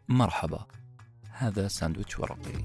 مرحبا، هذا ساندويتش ورقي.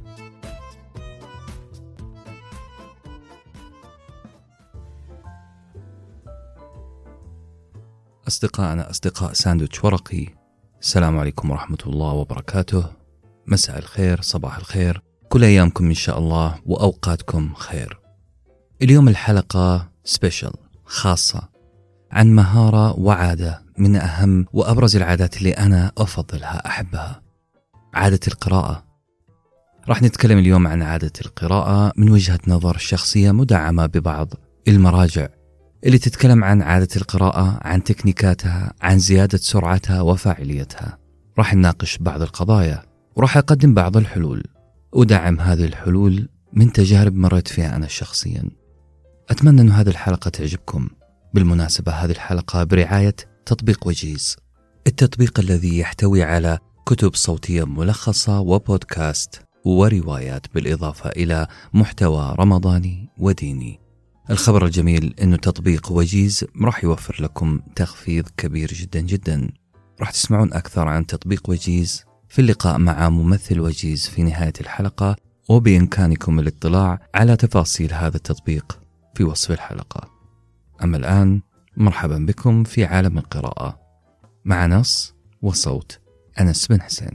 أصدقائنا أصدقاء ساندويتش ورقي، السلام عليكم ورحمة الله وبركاته. مساء الخير، صباح الخير، كل أيامكم إن شاء الله وأوقاتكم خير. اليوم الحلقة سبيشل خاصة عن مهارة وعادة من أهم وأبرز العادات اللي أنا أفضلها أحبها، عادة القراءة. راح نتكلم اليوم عن عادة القراءة من وجهة نظر شخصية مدعمة ببعض المراجع اللي تتكلم عن عادة القراءة، عن تكنيكاتها، عن زيادة سرعتها وفاعليتها. راح نناقش بعض القضايا وراح أقدم بعض الحلول، أدعم هذه الحلول من تجارب مريت فيها أنا شخصيا. أتمنى أن هذه الحلقة تعجبكم. بالمناسبة هذه الحلقة برعاية تطبيق وجيز، التطبيق الذي يحتوي على كتب صوتية ملخصة وبودكاست وروايات، بالإضافة إلى محتوى رمضاني وديني. الخبر الجميل أنه تطبيق وجيز راح يوفر لكم تخفيض كبير جدا جدا. راح تسمعون أكثر عن تطبيق وجيز في اللقاء مع ممثل وجيز في نهاية الحلقة، وبإمكانكم الاطلاع على تفاصيل هذا التطبيق في وصف الحلقة. أما الآن مرحبا بكم في عالم القراءة مع نص وصوت أنس بن حسين.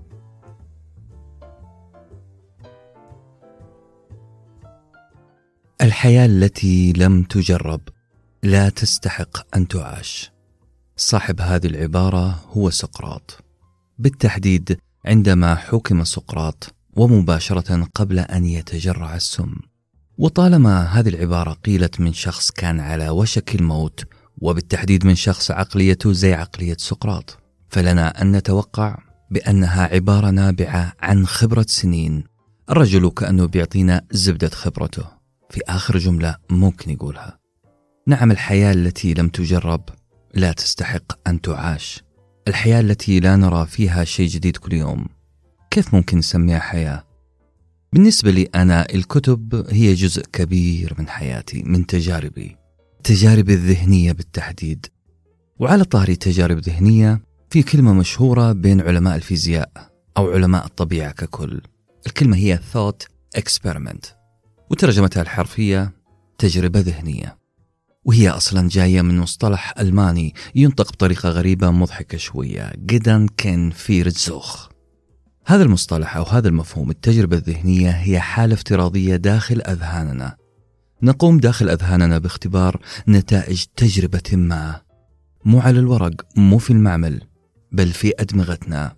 الحياة التي لم تجرب لا تستحق أن تعاش. صاحب هذه العبارة هو سقراط، بالتحديد عندما حكم سقراط ومباشرة قبل أن يتجرع السم. وطالما هذه العبارة قيلت من شخص كان على وشك الموت، وبالتحديد من شخص عقليته زي عقلية سقراط، فلنا أن نتوقع بأنها عبارة نابعة عن خبرة سنين. الرجل كأنه بيعطينا زبدة خبرته في آخر جملة ممكن يقولها. نعم، الحياة التي لم تجرب لا تستحق أن تعاش. الحياة التي لا نرى فيها شيء جديد كل يوم، كيف ممكن نسميها حياة؟ بالنسبة لي أنا الكتب هي جزء كبير من حياتي، من تجاربي الذهنية بالتحديد. وعلى طاري تجارب ذهنية، في كلمة مشهورة بين علماء الفيزياء أو علماء الطبيعة ككل. الكلمة هي thought experiment، وترجمتها الحرفية تجربة ذهنية، وهي أصلا جاية من مصطلح ألماني ينطق بطريقة غريبة مضحكة شوية، Gedankenversuch. هذا المصطلح أو هذا المفهوم، التجربة الذهنية، هي حالة افتراضية داخل أذهاننا. نقوم داخل أذهاننا باختبار نتائج تجربة ما، مو على الورق، مو في المعمل، بل في أدمغتنا.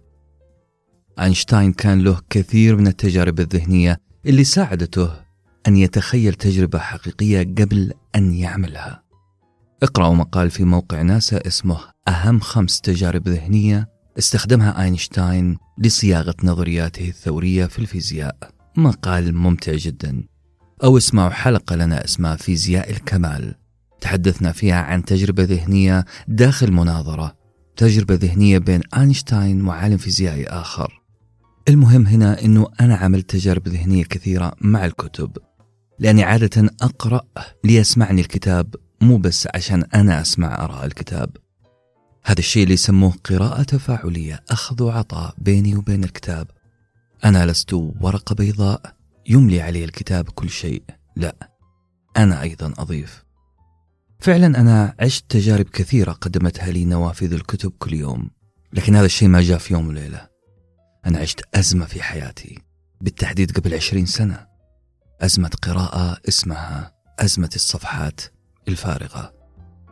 أينشتاين كان له كثير من التجارب الذهنية اللي ساعدته أن يتخيل تجربة حقيقية قبل أن يعملها. اقرأوا مقال في موقع ناسا اسمه أهم 5 تجارب ذهنية استخدمها أينشتاين لصياغة نظرياته الثورية في الفيزياء. مقال ممتع جدا. أو اسمعوا حلقة لنا اسمها فيزياء الكمال، تحدثنا فيها عن تجربة ذهنية داخل مناظرة، تجربة ذهنية بين أينشتاين وعالم فيزيائي آخر. المهم هنا أنه أنا عملت تجارب ذهنية كثيرة مع الكتب، لأني عادة أقرأ ليسمعني الكتاب، مو بس عشان أنا أسمع أراء الكتاب. هذا الشيء اللي يسموه قراءة تفاعلية، أخذ وعطاء بيني وبين الكتاب. أنا لست ورقة بيضاء يملي علي الكتاب كل شيء، لا، أنا أيضا أضيف. فعلا أنا عشت تجارب كثيرة قدمتها لي نوافذ الكتب كل يوم، لكن هذا الشيء ما جاء في يوم وليلة. أنا عشت أزمة في حياتي، بالتحديد قبل 20 سنة، أزمة قراءة اسمها أزمة الصفحات الفارغة.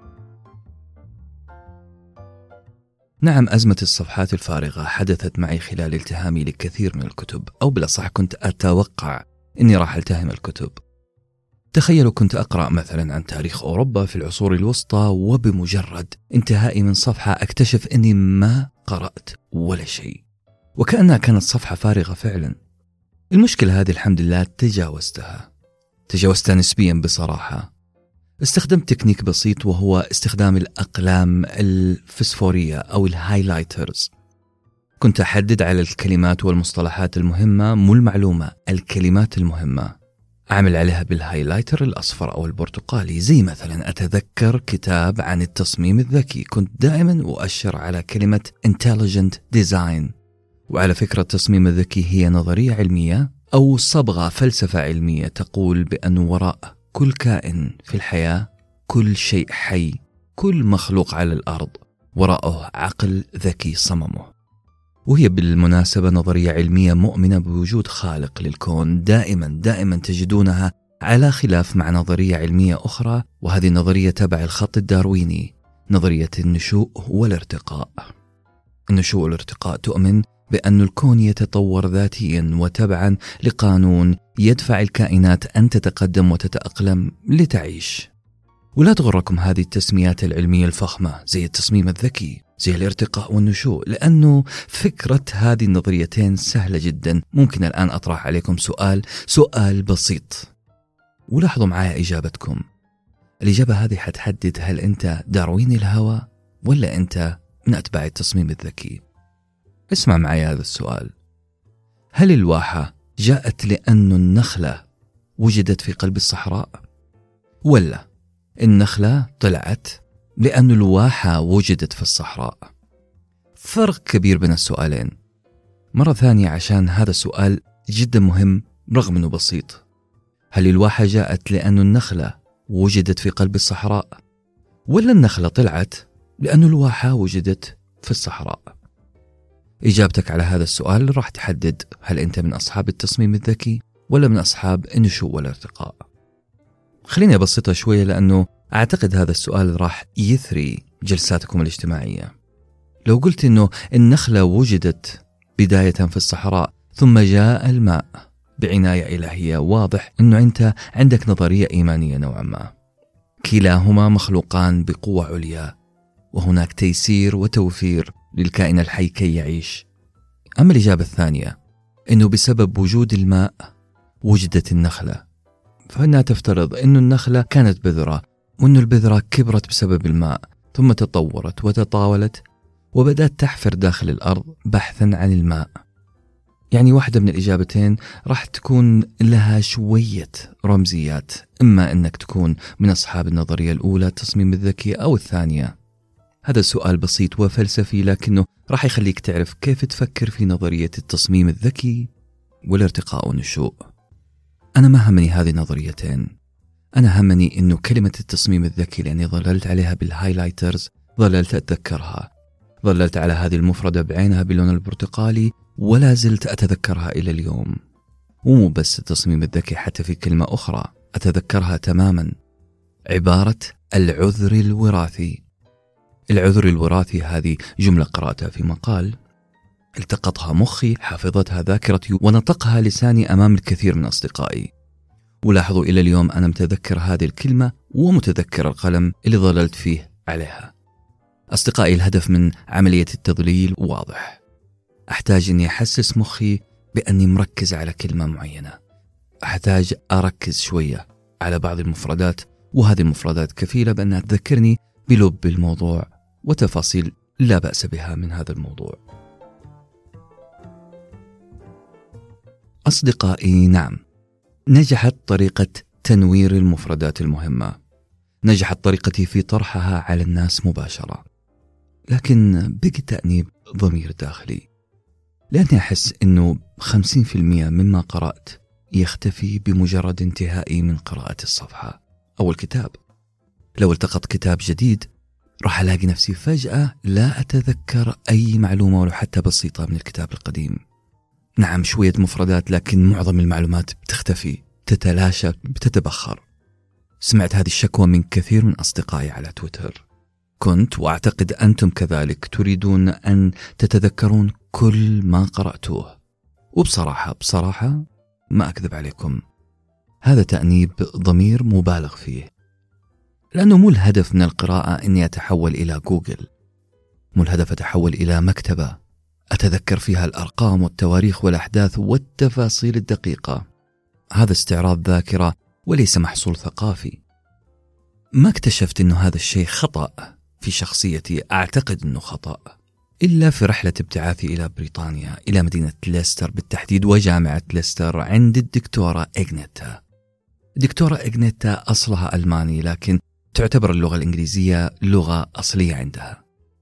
نعم، أزمة الصفحات الفارغة حدثت معي خلال التهامي لكثير من الكتب، أو بالأصح كنت أتوقع أني راح ألتهم الكتب. تخيلوا كنت أقرأ مثلا عن تاريخ أوروبا في العصور الوسطى، وبمجرد انتهائي من صفحة أكتشف أني ما قرأت ولا شيء، وكأنها كانت صفحة فارغة فعلا. المشكلة هذه الحمد لله تجاوزتها نسبيا بصراحة. استخدمت تكنيك بسيط، وهو استخدام الأقلام الفسفورية أو الهايلايترز. كنت أحدد على الكلمات والمصطلحات المهمة، مو المعلومة، الكلمات المهمة، أعمل عليها بالهايلايتر الأصفر أو البرتقالي. زي مثلا أتذكر كتاب عن التصميم الذكي، كنت دائما أؤشر على كلمة intelligent design وعلى فكرة التصميم الذكي هي نظرية علمية أو صبغة فلسفة علمية تقول بأن وراء كل كائن في الحياة، كل شيء حي، كل مخلوق على الأرض وراءه عقل ذكي صممه. وهي بالمناسبة نظرية علمية مؤمنة بوجود خالق للكون، دائما تجدونها على خلاف مع نظرية علمية أخرى، وهذه النظرية تبع الخط الدارويني، نظرية النشوء والارتقاء. النشوء والارتقاء تؤمن بأن الكون يتطور ذاتيا وتبعا لقانون يدفع الكائنات أن تتقدم وتتأقلم لتعيش. ولا تغركم هذه التسميات العلمية الفخمة زي التصميم الذكي، زي الارتقاء والنشوء، لأنه فكرة هذه النظريتين سهلة جدا. ممكن الآن أطرح عليكم سؤال بسيط، ولاحظوا معايا إجابتكم. الإجابة هذه حتحدد هل أنت دارويني الهوى ولا أنت من أتباع التصميم الذكي. اسمع معايا هذا السؤال: هل الواحة جاءت لأن النخلة وجدت في قلب الصحراء، ولا النخلة طلعت لأن الواحة وجدت في الصحراء؟ فرق كبير بين السؤالين. مرة ثانية عشان هذا السؤال جدا مهم رغم أنه بسيط. هل الواحة جاءت لأن النخلة وجدت في قلب الصحراء، ولا النخلة طلعت لأن الواحة وجدت في الصحراء؟ إجابتك على هذا السؤال راح تحدد هل أنت من أصحاب التصميم الذكي ولا من أصحاب النشوء والارتقاء. خليني أبسطها شوية لأنه أعتقد هذا السؤال راح يثري جلساتكم الاجتماعية. لو قلت أنه النخلة وجدت بداية في الصحراء ثم جاء الماء بعناية إلهية، واضح أنه أنت عندك نظرية إيمانية نوعا ما. كلاهما مخلوقان بقوة عليا، وهناك تيسير وتوفير للكائن الحي كي يعيش. أما الإجابة الثانية أنه بسبب وجود الماء وجدت النخلة، فإنها تفترض أن النخلة كانت بذرة، وأن البذرة كبرت بسبب الماء ثم تطورت وتطاولت وبدأت تحفر داخل الأرض بحثا عن الماء. يعني واحدة من الإجابتين راح تكون لها شوية رمزيات، إما أنك تكون من أصحاب النظرية الأولى التصميم الذكي، أو الثانية. هذا السؤال بسيط وفلسفي، لكنه راح يخليك تعرف كيف تفكر في نظرية التصميم الذكي والارتقاء والنشوء. أنا ما همني هذه النظريتين، أنا همني أنه كلمة التصميم الذكي لأني ظللت عليها بالهايلايترز، ظللت أتذكرها، ظللت على هذه المفردة بعينها باللون البرتقالي ولا زلت أتذكرها إلى اليوم. ومو بس التصميم الذكي، حتى في كلمة أخرى أتذكرها تماما، عبارة العذر الوراثي. العذر الوراثي هذه جملة قرأتها في مقال، التقطها مخي، حافظتها ذاكرتي، ونطقها لساني أمام الكثير من أصدقائي. ولاحظوا إلى اليوم أنا متذكر هذه الكلمة ومتذكر القلم اللي ظللت فيه عليها. أصدقائي، الهدف من عملية التضليل واضح. أحتاج أني أحسس مخي بأني مركز على كلمة معينة، أحتاج أركز شوية على بعض المفردات، وهذه المفردات كفيلة بأنها تذكرني بلب الموضوع وتفاصيل لا بأس بها من هذا الموضوع. أصدقائي، نعم، نجحت طريقة تنوير المفردات المهمة، نجحت طريقتي في طرحها على الناس مباشرة، لكن بقي تأنيب ضمير داخلي، لأني أحس أنه 50% مما قرأت يختفي بمجرد انتهائي من قراءة الصفحة أو الكتاب. لو التقط كتاب جديد راح ألاقي نفسي فجأة لا أتذكر أي معلومة ولو حتى بسيطة من الكتاب القديم. نعم، شوية مفردات، لكن معظم المعلومات بتختفي، تتلاشى، بتتبخر. سمعت هذه الشكوى من كثير من أصدقائي على تويتر. كنت وأعتقد أنتم كذلك تريدون أن تتذكرون كل ما قرأتوه، وبصراحة ما أكذب عليكم، هذا تأنيب ضمير مبالغ فيه، لأنه مو الهدف من القراءة أني أتحول إلى جوجل، مو الهدف أتحول إلى مكتبة أتذكر فيها الأرقام والتواريخ والأحداث والتفاصيل الدقيقة. هذا استعراض ذاكرة وليس محصول ثقافي. ما اكتشفت أنه هذا الشيء خطأ في شخصيتي، أعتقد أنه خطأ، إلا في رحلة ابتعاثي إلى بريطانيا، إلى مدينة ليستر بالتحديد وجامعة ليستر، عند الدكتورة إغنيتا. الدكتورة إغنيتا أصلها ألماني، لكن تعتبر اللغة الإنجليزية لغة أصلية عندها.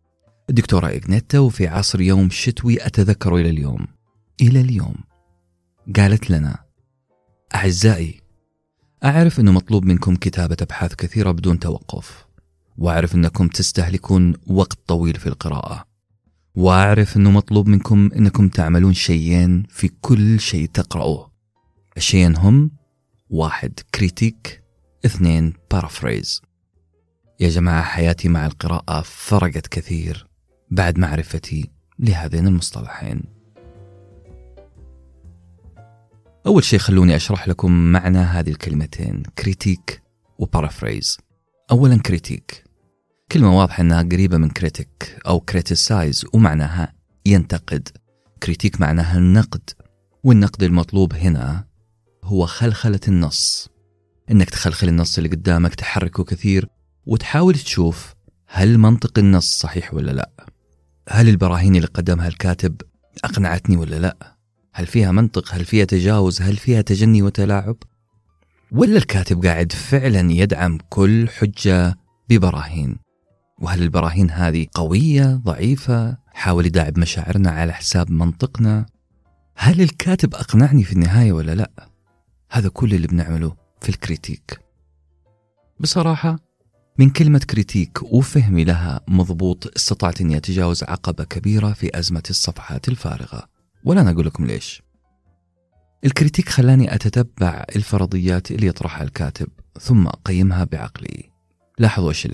الدكتورة إغنيتا وفي عصر يوم شتوي أتذكر إلى اليوم قالت لنا: أعزائي، أعرف أنه مطلوب منكم كتابة أبحاث كثيرة بدون توقف، وأعرف أنكم تستهلكون وقت طويل في القراءة، وأعرف أنه مطلوب منكم أنكم تعملون شيئين في كل شيء تقرأوه. الشيئين هم: 1. كريتيك، 2. بارافريز. يا جماعة، حياتي مع القراءة فرقت كثير بعد معرفتي لهذين المصطلحين. أول شيء خلوني أشرح لكم معنى هذه الكلمتين كريتيك وبارافريز. أولا كريتيك، كلمة واضحة أنها قريبة من كريتيك أو كريتيسايز، ومعناها ينتقد. كريتيك معناها النقد، والنقد المطلوب هنا هو خلخلة النص، إنك تخلخل النص اللي قدامك، تحركه كثير وتحاول تشوف هل منطق النص صحيح ولا لا، هل البراهين اللي قدمها الكاتب أقنعتني ولا لا، هل فيها منطق، هل فيها تجاوز، هل فيها تجني وتلاعب، ولا الكاتب قاعد فعلا يدعم كل حجة ببراهين، وهل البراهين هذه قوية ضعيفة، حاول يداعب مشاعرنا على حساب منطقنا، هل الكاتب أقنعني في النهاية ولا لا. هذا كل اللي بنعمله في الكريتيك. بصراحة من كلمة كريتيك وفهمي لها مضبوط استطعت أني أتجاوز عقبة كبيرة في أزمة الصفحات الفارغة، ولا أنا أقول لكم ليش. الكريتيك خلاني أتتبع الفرضيات اللي يطرحها الكاتب ثم أقيمها بعقلي. لاحظوا إيش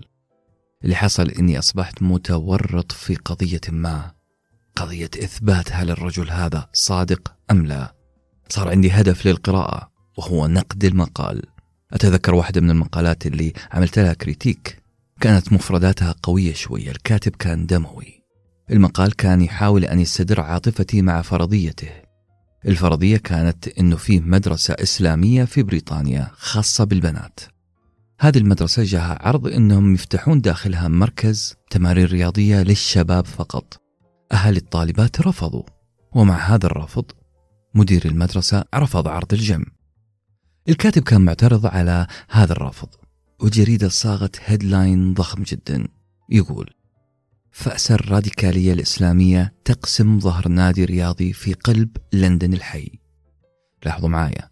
اللي حصل إني أصبحت متورط في قضية ما، قضية إثبات هل الرجل هذا صادق أم لا. صار عندي هدف للقراءة وهو نقد المقال. أتذكر واحدة من المقالات اللي عملت لها كريتيك كانت مفرداتها قوية شوية، الكاتب كان دموي. المقال كان يحاول أن يستدر عاطفتي مع فرضيته. الفرضية كانت إنه فيه مدرسة إسلامية في بريطانيا خاصة بالبنات. هذه المدرسة جاها عرض إنهم يفتحون داخلها مركز تمارين رياضية للشباب فقط. أهل الطالبات رفضوا، ومع هذا الرفض مدير المدرسة رفض عرض الجيم. الكاتب كان معترض على هذا الرفض، وجريدة صاغت هيدلاين ضخم جدا يقول: فأس الراديكالية الإسلامية تقسم ظهر نادي رياضي في قلب لندن الحي. لاحظوا معايا،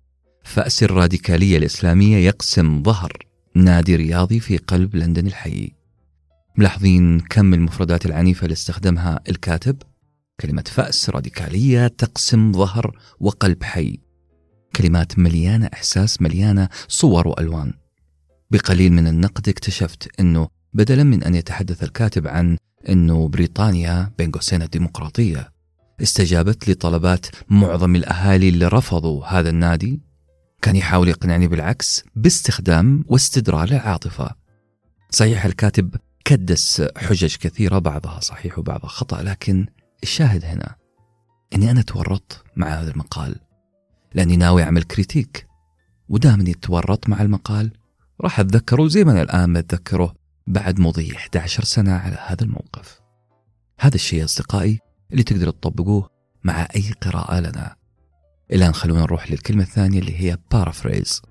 فأس الراديكالية الإسلامية يقسم ظهر نادي رياضي في قلب لندن الحي. ملاحظين كم المفردات العنيفة اللي استخدمها الكاتب؟ كلمة فأس، راديكالية، تقسم ظهر، وقلب حي، كلمات مليانة إحساس، مليانة صور وألوان. بقليل من النقد اكتشفت أنه بدلا من أن يتحدث الكاتب عن أنه بريطانيا بين قوسين الديمقراطية استجابت لطلبات معظم الأهالي اللي رفضوا هذا النادي، كان يحاول يقنعني بالعكس باستخدام واستدراج العاطفة. صحيح الكاتب كدس حجج كثيرة، بعضها صحيح وبعضها خطأ، لكن الشاهد هنا أني أنا تورطت مع هذا المقال لأني ناوي أعمل كريتيك، ودامني تورطت مع المقال راح أتذكره زي ما أنا الآن أتذكره بعد مضي 11 سنة على هذا الموقف. هذا الشيء أصدقائي اللي تقدروا تطبقوه مع أي قراءة لنا. الآن خلونا نروح للكلمة الثانية اللي هي بارافريز.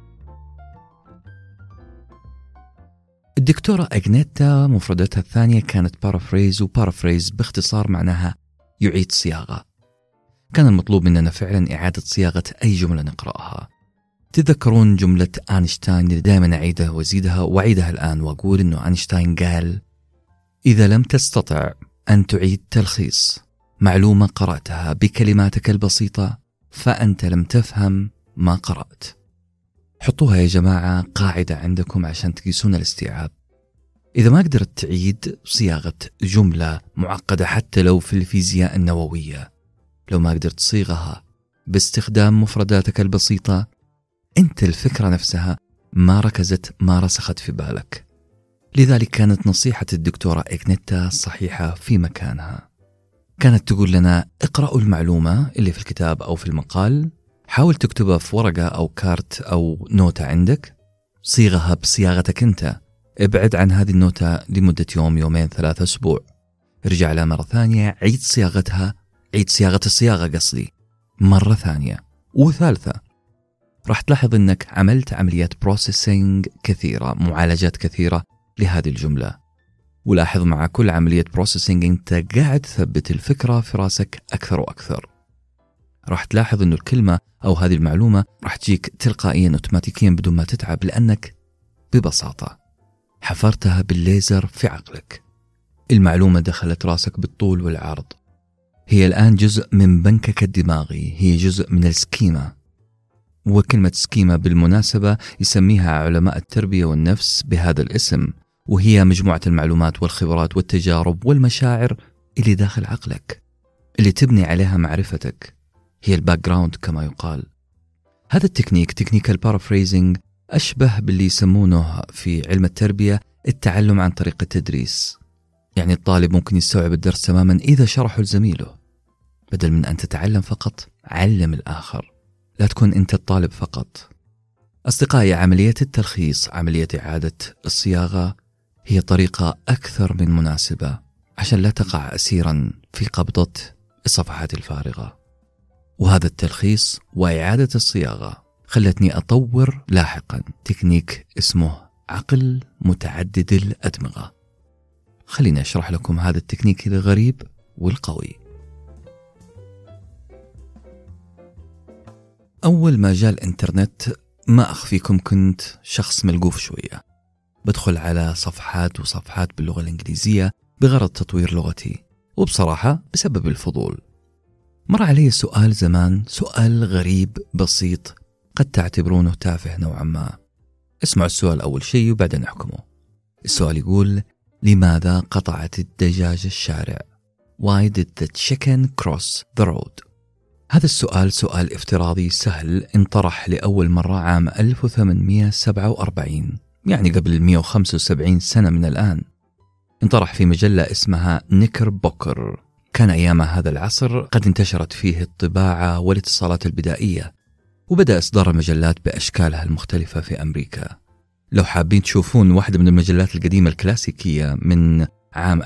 الدكتورة أغنيتا مفردتها الثانية كانت بارافريز، وبارافريز باختصار معناها يعيد صياغة. كان المطلوب مننا فعلا إعادة صياغة أي جملة نقرأها. تذكرون جملة أينشتاين اللي دائما أعيدها وأزيدها وأعيدها الآن وأقول إنه أينشتاين قال: إذا لم تستطع أن تعيد تلخيص معلومة قرأتها بكلماتك البسيطة فأنت لم تفهم ما قرأت. حطوها يا جماعة قاعدة عندكم عشان تقيسون الاستيعاب. إذا ما قدرت تعيد صياغة جملة معقدة حتى لو في الفيزياء النووية، لو ما قدرت تصيغها باستخدام مفرداتك البسيطة، أنت الفكرة نفسها ما ركزت، ما رسخت في بالك. لذلك كانت نصيحة الدكتورة إغنيتا صحيحة في مكانها. كانت تقول لنا: اقرأوا المعلومة اللي في الكتاب أو في المقال، حاول تكتبها في ورقة أو كارت أو نوتة عندك، صيغها بصياغتك أنت، ابعد عن هذه النوتة لمدة يوم، يومين، 3 أسبوع، ارجع لها مرة ثانية، عيد صياغتها، عيد صياغة الصياغة قصدي مرة ثانية وثالثة. راح تلاحظ أنك عملت عمليات بروسيسنج كثيرة، معالجات كثيرة لهذه الجملة، ولاحظ مع كل عملية بروسيسنج أنت قاعد تثبت الفكرة في راسك أكثر وأكثر. راح تلاحظ أنه الكلمة أو هذه المعلومة راح تجيك تلقائيا أوتوماتيكيا بدون ما تتعب، لأنك ببساطة حفرتها بالليزر في عقلك. المعلومة دخلت راسك بالطول والعرض، هي الآن جزء من بنكك الدماغي، هي جزء من السكيما. وكلمة سكيما بالمناسبة يسميها علماء التربية والنفس بهذا الاسم، وهي مجموعة المعلومات والخبرات والتجارب والمشاعر اللي داخل عقلك، اللي تبني عليها معرفتك، هي الباك جراوند كما يقال. هذا التكنيك، تكنيك البارافريزنج، أشبه باللي يسمونه في علم التربية التعلم عن طريق التدريس. يعني الطالب ممكن يستوعب الدرس تماما إذا شرحه لزميله. بدل من أن تتعلم فقط، علم الآخر، لا تكون أنت الطالب فقط. أصدقائي، عملية التلخيص، عملية إعادة الصياغة، هي طريقة أكثر من مناسبة عشان لا تقع أسيرا في قبضة الصفحات الفارغة. وهذا التلخيص وإعادة الصياغة خلتني أطور لاحقا تكنيك اسمه عقل متعدد الأدمغة. خليني أشرح لكم هذا التكنيك الغريب والقوي. أول ما جاء الإنترنت ما أخفيكم كنت شخص ملقوف شوية، بدخل على صفحات وصفحات باللغة الإنجليزية بغرض تطوير لغتي، وبصراحة بسبب الفضول. مر علي سؤال زمان، سؤال غريب بسيط قد تعتبرونه تافه نوعا ما. اسمعوا السؤال أول شيء وبعدين احكموا. السؤال يقول: لماذا قطعت الدجاجة الشارع؟ Why did the chicken cross the road؟ هذا السؤال سؤال افتراضي سهل انطرح لأول مرة عام 1847، يعني قبل 175 سنة من الآن. انطرح في مجلة اسمها نيكر بوكر. كان أيام هذا العصر قد انتشرت فيه الطباعة والاتصالات البدائية، وبدأ إصدار المجلات بأشكالها المختلفة في أمريكا. لو حابين تشوفون واحدة من المجلات القديمة الكلاسيكية من عام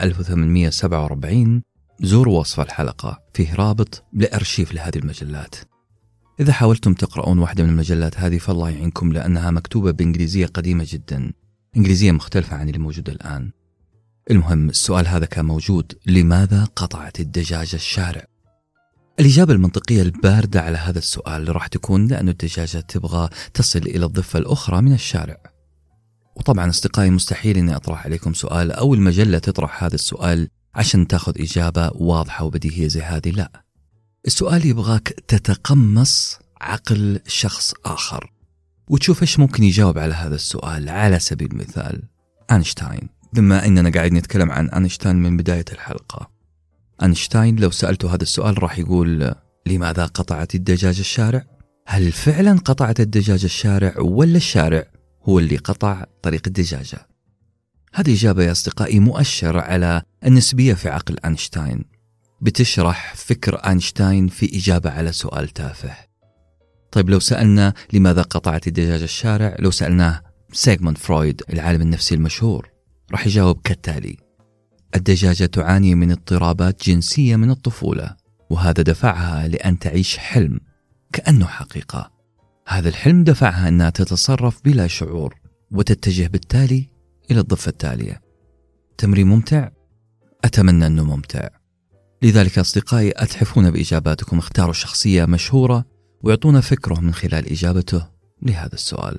1847 زوروا وصف الحلقة، فيه رابط لأرشيف لهذه المجلات. إذا حاولتم تقرؤون واحدة من المجلات هذه فالله يعينكم، لأنها مكتوبة بإنجليزية قديمة جدا، إنجليزية مختلفة عن اللي موجودة الآن. المهم، السؤال هذا كان موجود: لماذا قطعت الدجاجة الشارع؟ الإجابة المنطقية الباردة على هذا السؤال راح تكون لأن الدجاجة تبغى تصل إلى الضفة الأخرى من الشارع. وطبعا أصدقائي، مستحيل أني أطرح عليكم سؤال أو المجلة تطرح هذا السؤال عشان تاخذ إجابة واضحة وبديهية زي هذه، لا. السؤال يبغاك تتقمص عقل شخص آخر وتشوف إيش ممكن يجاوب على هذا السؤال. على سبيل المثال أينشتاين، بما أننا قاعد نتكلم عن أينشتاين من بداية الحلقة. أينشتاين لو سألته هذا السؤال راح يقول: لماذا قطعت الدجاجة الشارع؟ هل فعلا قطعت الدجاجة الشارع ولا الشارع هو اللي قطع طريق الدجاجة؟ هذه إجابة يا أصدقائي مؤشر على النسبية في عقل أينشتاين، بتشرح فكر أينشتاين في إجابة على سؤال تافه. طيب لو سألنا لماذا قطعت الدجاجة الشارع، لو سألناه سيغموند فرويد العالم النفسي المشهور، راح يجاوب كالتالي: الدجاجة تعاني من اضطرابات جنسية من الطفولة، وهذا دفعها لأن تعيش حلم كأنه حقيقة. هذا الحلم دفعها أنها تتصرف بلا شعور وتتجه بالتالي إلى الضفة التالية. تمرين ممتع؟ أتمنى أنه ممتع. لذلك أصدقائي، أتحفون بإجاباتكم، اختاروا شخصية مشهورة ويعطونا فكره من خلال إجابته لهذا السؤال.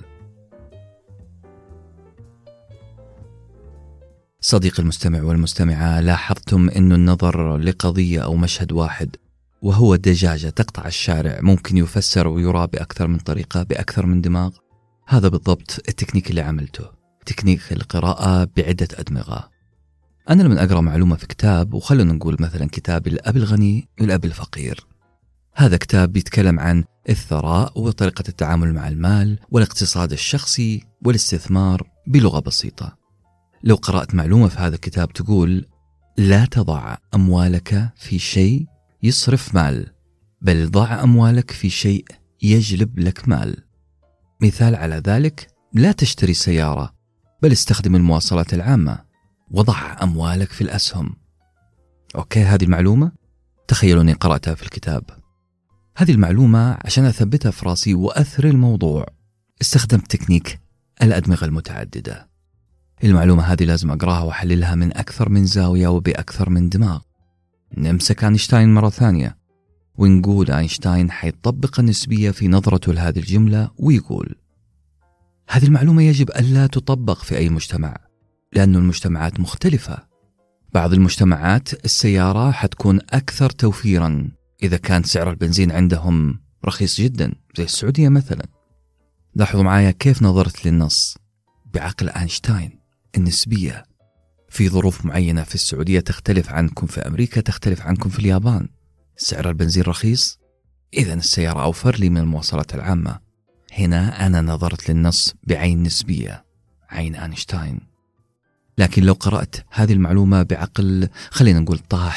صديق المستمع والمستمعة، لاحظتم أن النظر لقضية أو مشهد واحد وهو دجاجة تقطع الشارع ممكن يفسر ويرى بأكثر من طريقة، بأكثر من دماغ؟ هذا بالضبط التكنيك اللي عملته، تكنيك القراءة بعدة أدمغة. أنا لما أقرأ معلومة في كتاب، وخلونا نقول مثلا كتاب الأب الغني والأب الفقير، هذا كتاب بيتكلم عن الثراء وطريقة التعامل مع المال والاقتصاد الشخصي والاستثمار بلغة بسيطة. لو قرأت معلومة في هذا الكتاب تقول: لا تضع أموالك في شيء يصرف مال، بل ضع أموالك في شيء يجلب لك مال. مثال على ذلك: لا تشتري سيارة، بل استخدم المواصلات العامة، وضع أموالك في الأسهم. أوكي، هذه المعلومة تخيلوا أني قرأتها في الكتاب. هذه المعلومة عشان أثبتها في راسي وأثر الموضوع استخدمت تكنيك الأدمغة المتعددة. المعلومة هذه لازم أقراها وأحللها من أكثر من زاوية وبأكثر من دماغ. نمسك أينشتاين مرة ثانية ونقول أينشتاين حيطبق النسبية في نظرته لهذه الجملة ويقول: هذه المعلومة يجب ألا تطبق في أي مجتمع، لأن المجتمعات مختلفة. بعض المجتمعات السيارة حتكون أكثر توفيرا إذا كان سعر البنزين عندهم رخيص جدا زي السعودية مثلا. لاحظوا معايا كيف نظرت للنص بعقل أينشتاين. النسبية في ظروف معينة في السعودية تختلف عنكم في أمريكا، تختلف عنكم في اليابان. سعر البنزين رخيص، إذن السيارة أوفر لي من المواصلات العامة. هنا أنا نظرت للنص بعين نسبية، عين أينشتاين. لكن لو قرأت هذه المعلومة بعقل، خلينا نقول طه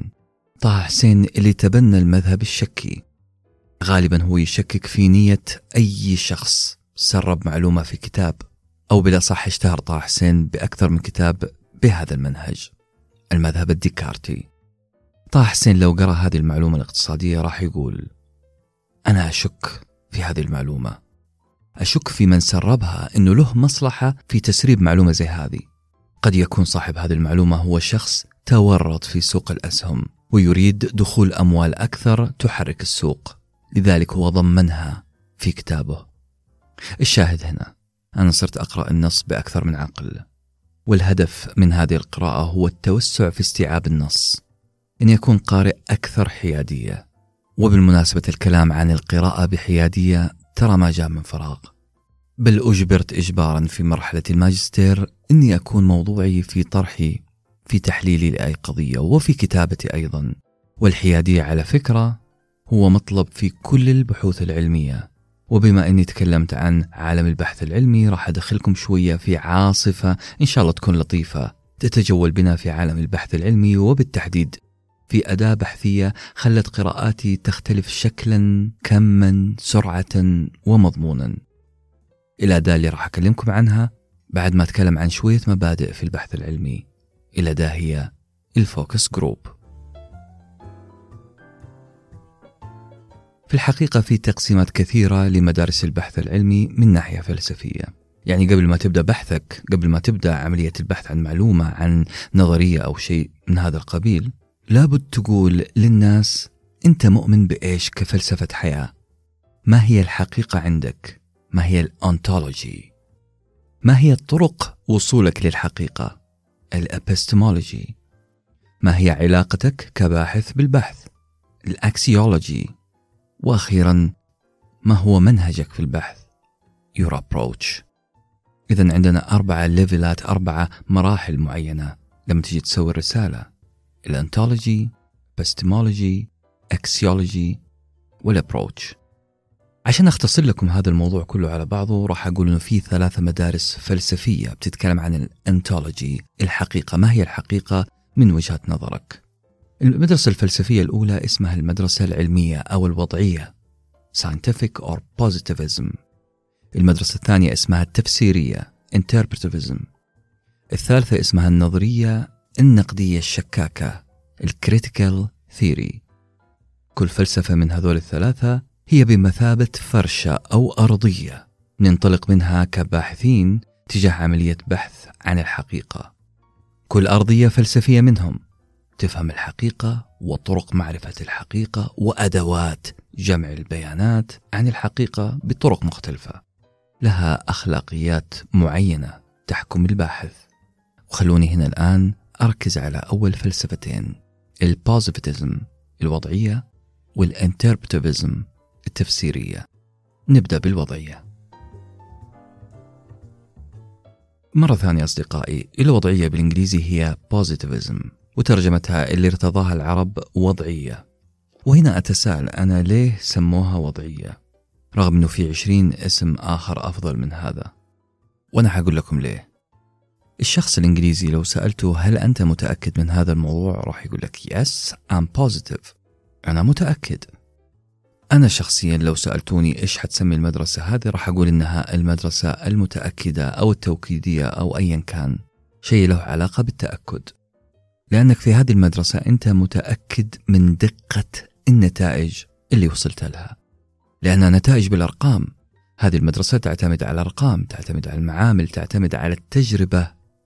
حسين اللي تبنى المذهب الشكي، غالبا هو يشكك في نية أي شخص سرب معلومة في كتاب، أو بالأصح اشتهر طه حسين بأكثر من كتاب بهذا المنهج، المذهب الديكارتي. طه حسين لو قرأ هذه المعلومة الاقتصادية راح يقول: أنا أشك في هذه المعلومة، أشك في من سربها أنه له مصلحة في تسريب معلومة زي هذه. قد يكون صاحب هذه المعلومة هو شخص تورط في سوق الأسهم ويريد دخول أموال أكثر تحرك السوق، لذلك هو ضمنها في كتابه. الشاهد هنا أنا صرت أقرأ النص بأكثر من عقل، والهدف من هذه القراءة هو التوسع في استيعاب النص، أن يكون قارئ أكثر حيادية. وبالمناسبة الكلام عن القراءة بحيادية ترى ما جاء من فراغ، بل أجبرت إجبارا في مرحلة الماجستير أني أكون موضوعي في طرحي، في تحليلي لأي قضية، وفي كتابتي أيضا. والحيادية على فكرة هو مطلب في كل البحوث العلمية. وبما أني تكلمت عن عالم البحث العلمي، راح أدخلكم شوية في عاصفة إن شاء الله تكون لطيفة تتجول بنا في عالم البحث العلمي، وبالتحديد في أداة بحثية خلت قراءاتي تختلف شكلا، كما، سرعة ومضمونا. الأداة اللي راح أكلمكم عنها بعد ما أتكلم عن شوية مبادئ في البحث العلمي، الأداة هي الفوكس جروب. في الحقيقة في تقسيمات كثيرة لمدارس البحث العلمي من ناحية فلسفية. يعني قبل ما تبدأ بحثك، قبل ما تبدأ عملية البحث عن معلومة، عن نظرية أو شيء من هذا القبيل، لابد تقول للناس أنت مؤمن بإيش كفلسفة حياة؟ ما هي الحقيقة عندك؟ ما هي الأونتولوجي؟ ما هي طرق وصولك للحقيقة؟ الأبستمولوجي. ما هي علاقتك كباحث بالبحث؟ الأكسيولوجي. وأخيرا ما هو منهجك في البحث؟ your approach. إذن عندنا 4 ليفلات، 4 مراحل معينة لما تجي تسوي الرسالة: الأنتولوجي، epistemology، axiology، والapproach. عشان أختصر لكم هذا الموضوع كله على بعضه، راح أقول إنه في 3 مدارس فلسفية بتتكلم عن الأنتولوجي، الحقيقة. ما هي الحقيقة من وجهة نظرك؟ المدرسة الفلسفية الأولى اسمها المدرسة العلمية أو الوضعية، scientific or positivism. المدرسة الثانية اسمها التفسيرية، interpretivism. الثالثة اسمها النظرية النقدية الشكاكة، الكريتيكال ثيوري. كل فلسفة من هذول ال3 هي بمثابة فرشة أو أرضية ننطلق منها كباحثين تجاه عملية بحث عن الحقيقة. كل أرضية فلسفية منهم تفهم الحقيقة وطرق معرفة الحقيقة وأدوات جمع البيانات عن الحقيقة بطرق مختلفة، لها أخلاقيات معينة تحكم الباحث. وخلوني هنا الآن أركز على أول فلسفتين، البوزيتيفيزم الوضعية والانتربريتيفيزم التفسيرية. نبدأ بالوضعية. مرة ثانية أصدقائي، الوضعية بالإنجليزي هي positivism، وترجمتها اللي ارتضاها العرب وضعية. وهنا أتساءل أنا ليه سموها وضعية رغم أنه في 20 اسم آخر أفضل من هذا؟ وأنا حقول لكم ليه. الشخص الإنجليزي لو سألته هل أنت متأكد من هذا الموضوع راح يقول لك yes I'm positive، أنا متأكد. أنا شخصيا لو سألتوني إيش حتسمي المدرسة هذه راح أقول إنها المدرسة المتأكدة أو التوكيدية أو أيا كان شيء له علاقة بالتأكد، لأنك في هذه المدرسة أنت متأكد من دقة النتائج اللي وصلت لها، لأنها نتائج بالأرقام. هذه المدرسة تعتمد على الأرقام، تعتمد على المعامل، تعتمد على التجربة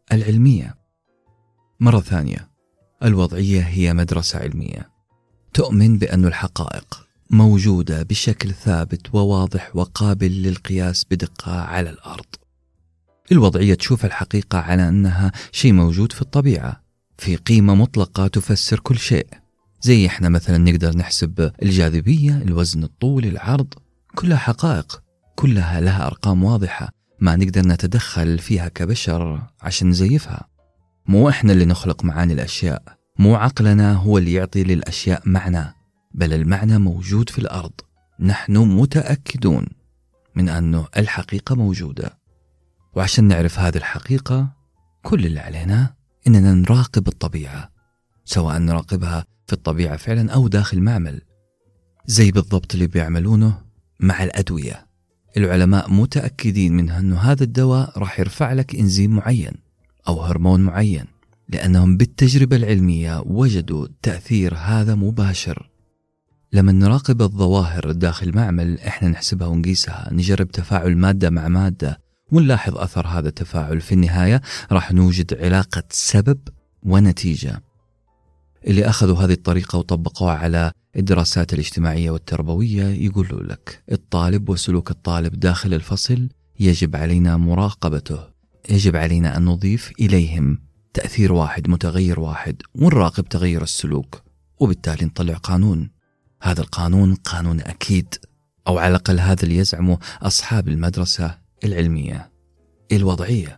العلمية. مرة ثانية، الوضعية هي مدرسة علمية تؤمن بأن الحقائق موجودة بشكل ثابت وواضح وقابل للقياس بدقة على الأرض. الوضعية تشوف الحقيقة على أنها شيء موجود في الطبيعة، في قيمة مطلقة تفسر كل شيء. زي إحنا مثلا نقدر نحسب الجاذبية، الوزن، الطول، العرض، كلها حقائق، كلها لها أرقام واضحة ما نقدر نتدخل فيها كبشر عشان نزيفها. مو إحنا اللي نخلق معاني الأشياء، مو عقلنا هو اللي يعطي للأشياء معنى، بل المعنى موجود في الأرض. نحن متأكدون من أنه الحقيقة موجودة، وعشان نعرف هذه الحقيقة كل اللي علينا إننا نراقب الطبيعة، سواء نراقبها في الطبيعة فعلا أو داخل معمل، زي بالضبط اللي بيعملونه مع الأدوية. العلماء متأكدين منها أنه هذا الدواء راح يرفع لك إنزيم معين أو هرمون معين، لأنهم بالتجربة العلمية وجدوا تأثير هذا مباشر. لما نراقب الظواهر داخل معمل إحنا نحسبها ونقيسها، نجرب تفاعل مادة مع مادة ونلاحظ أثر هذا التفاعل. في النهاية راح نوجد علاقة سبب ونتيجة. اللي أخذوا هذه الطريقة وطبقوها على الدراسات الاجتماعية والتربوية يقولوا لك الطالب وسلوك الطالب داخل الفصل يجب علينا مراقبته، يجب علينا أن نضيف إليهم تأثير واحد، متغير واحد، ونراقب تغير السلوك، وبالتالي نطلع قانون. هذا القانون قانون أكيد، أو على الأقل هذا اللي يزعمه أصحاب المدرسة العلمية الوضعية.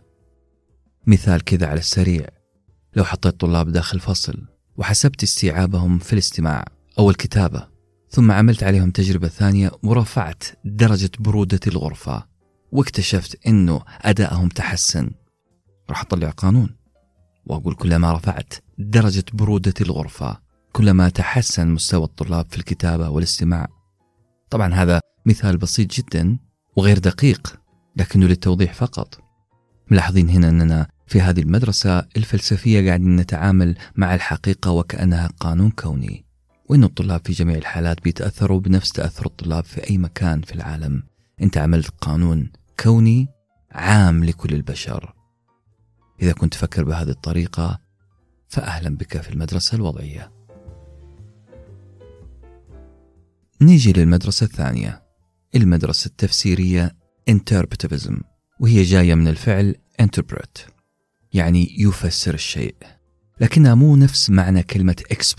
مثال كذا على السريع، لو حطيت طلاب داخل فصل وحسبت استيعابهم في الاستماع أو الكتابة، ثم عملت عليهم تجربة ثانية ورفعت درجة برودة الغرفة واكتشفت أنه أدائهم تحسن، راح أطلع قانون وأقول كلما رفعت درجة برودة الغرفة كلما تحسن مستوى الطلاب في الكتابة والاستماع. طبعا هذا مثال بسيط جدا وغير دقيق، لكنه للتوضيح فقط. ملاحظين هنا أننا في هذه المدرسة الفلسفية قاعدين نتعامل مع الحقيقة وكأنها قانون كوني، وأن الطلاب في جميع الحالات بيتأثروا بنفس تأثر الطلاب في أي مكان في العالم. أنت عملت قانون كوني عام لكل البشر. إذا كنت تفكر بهذه الطريقة فأهلا بك في المدرسة الوضعية. نيجي للمدرسة الثانية، المدرسة التفسيرية interpretivism، وهي جاية من الفعل interpret، يعني يفسر الشيء، لكنها مو نفس معنى كلمة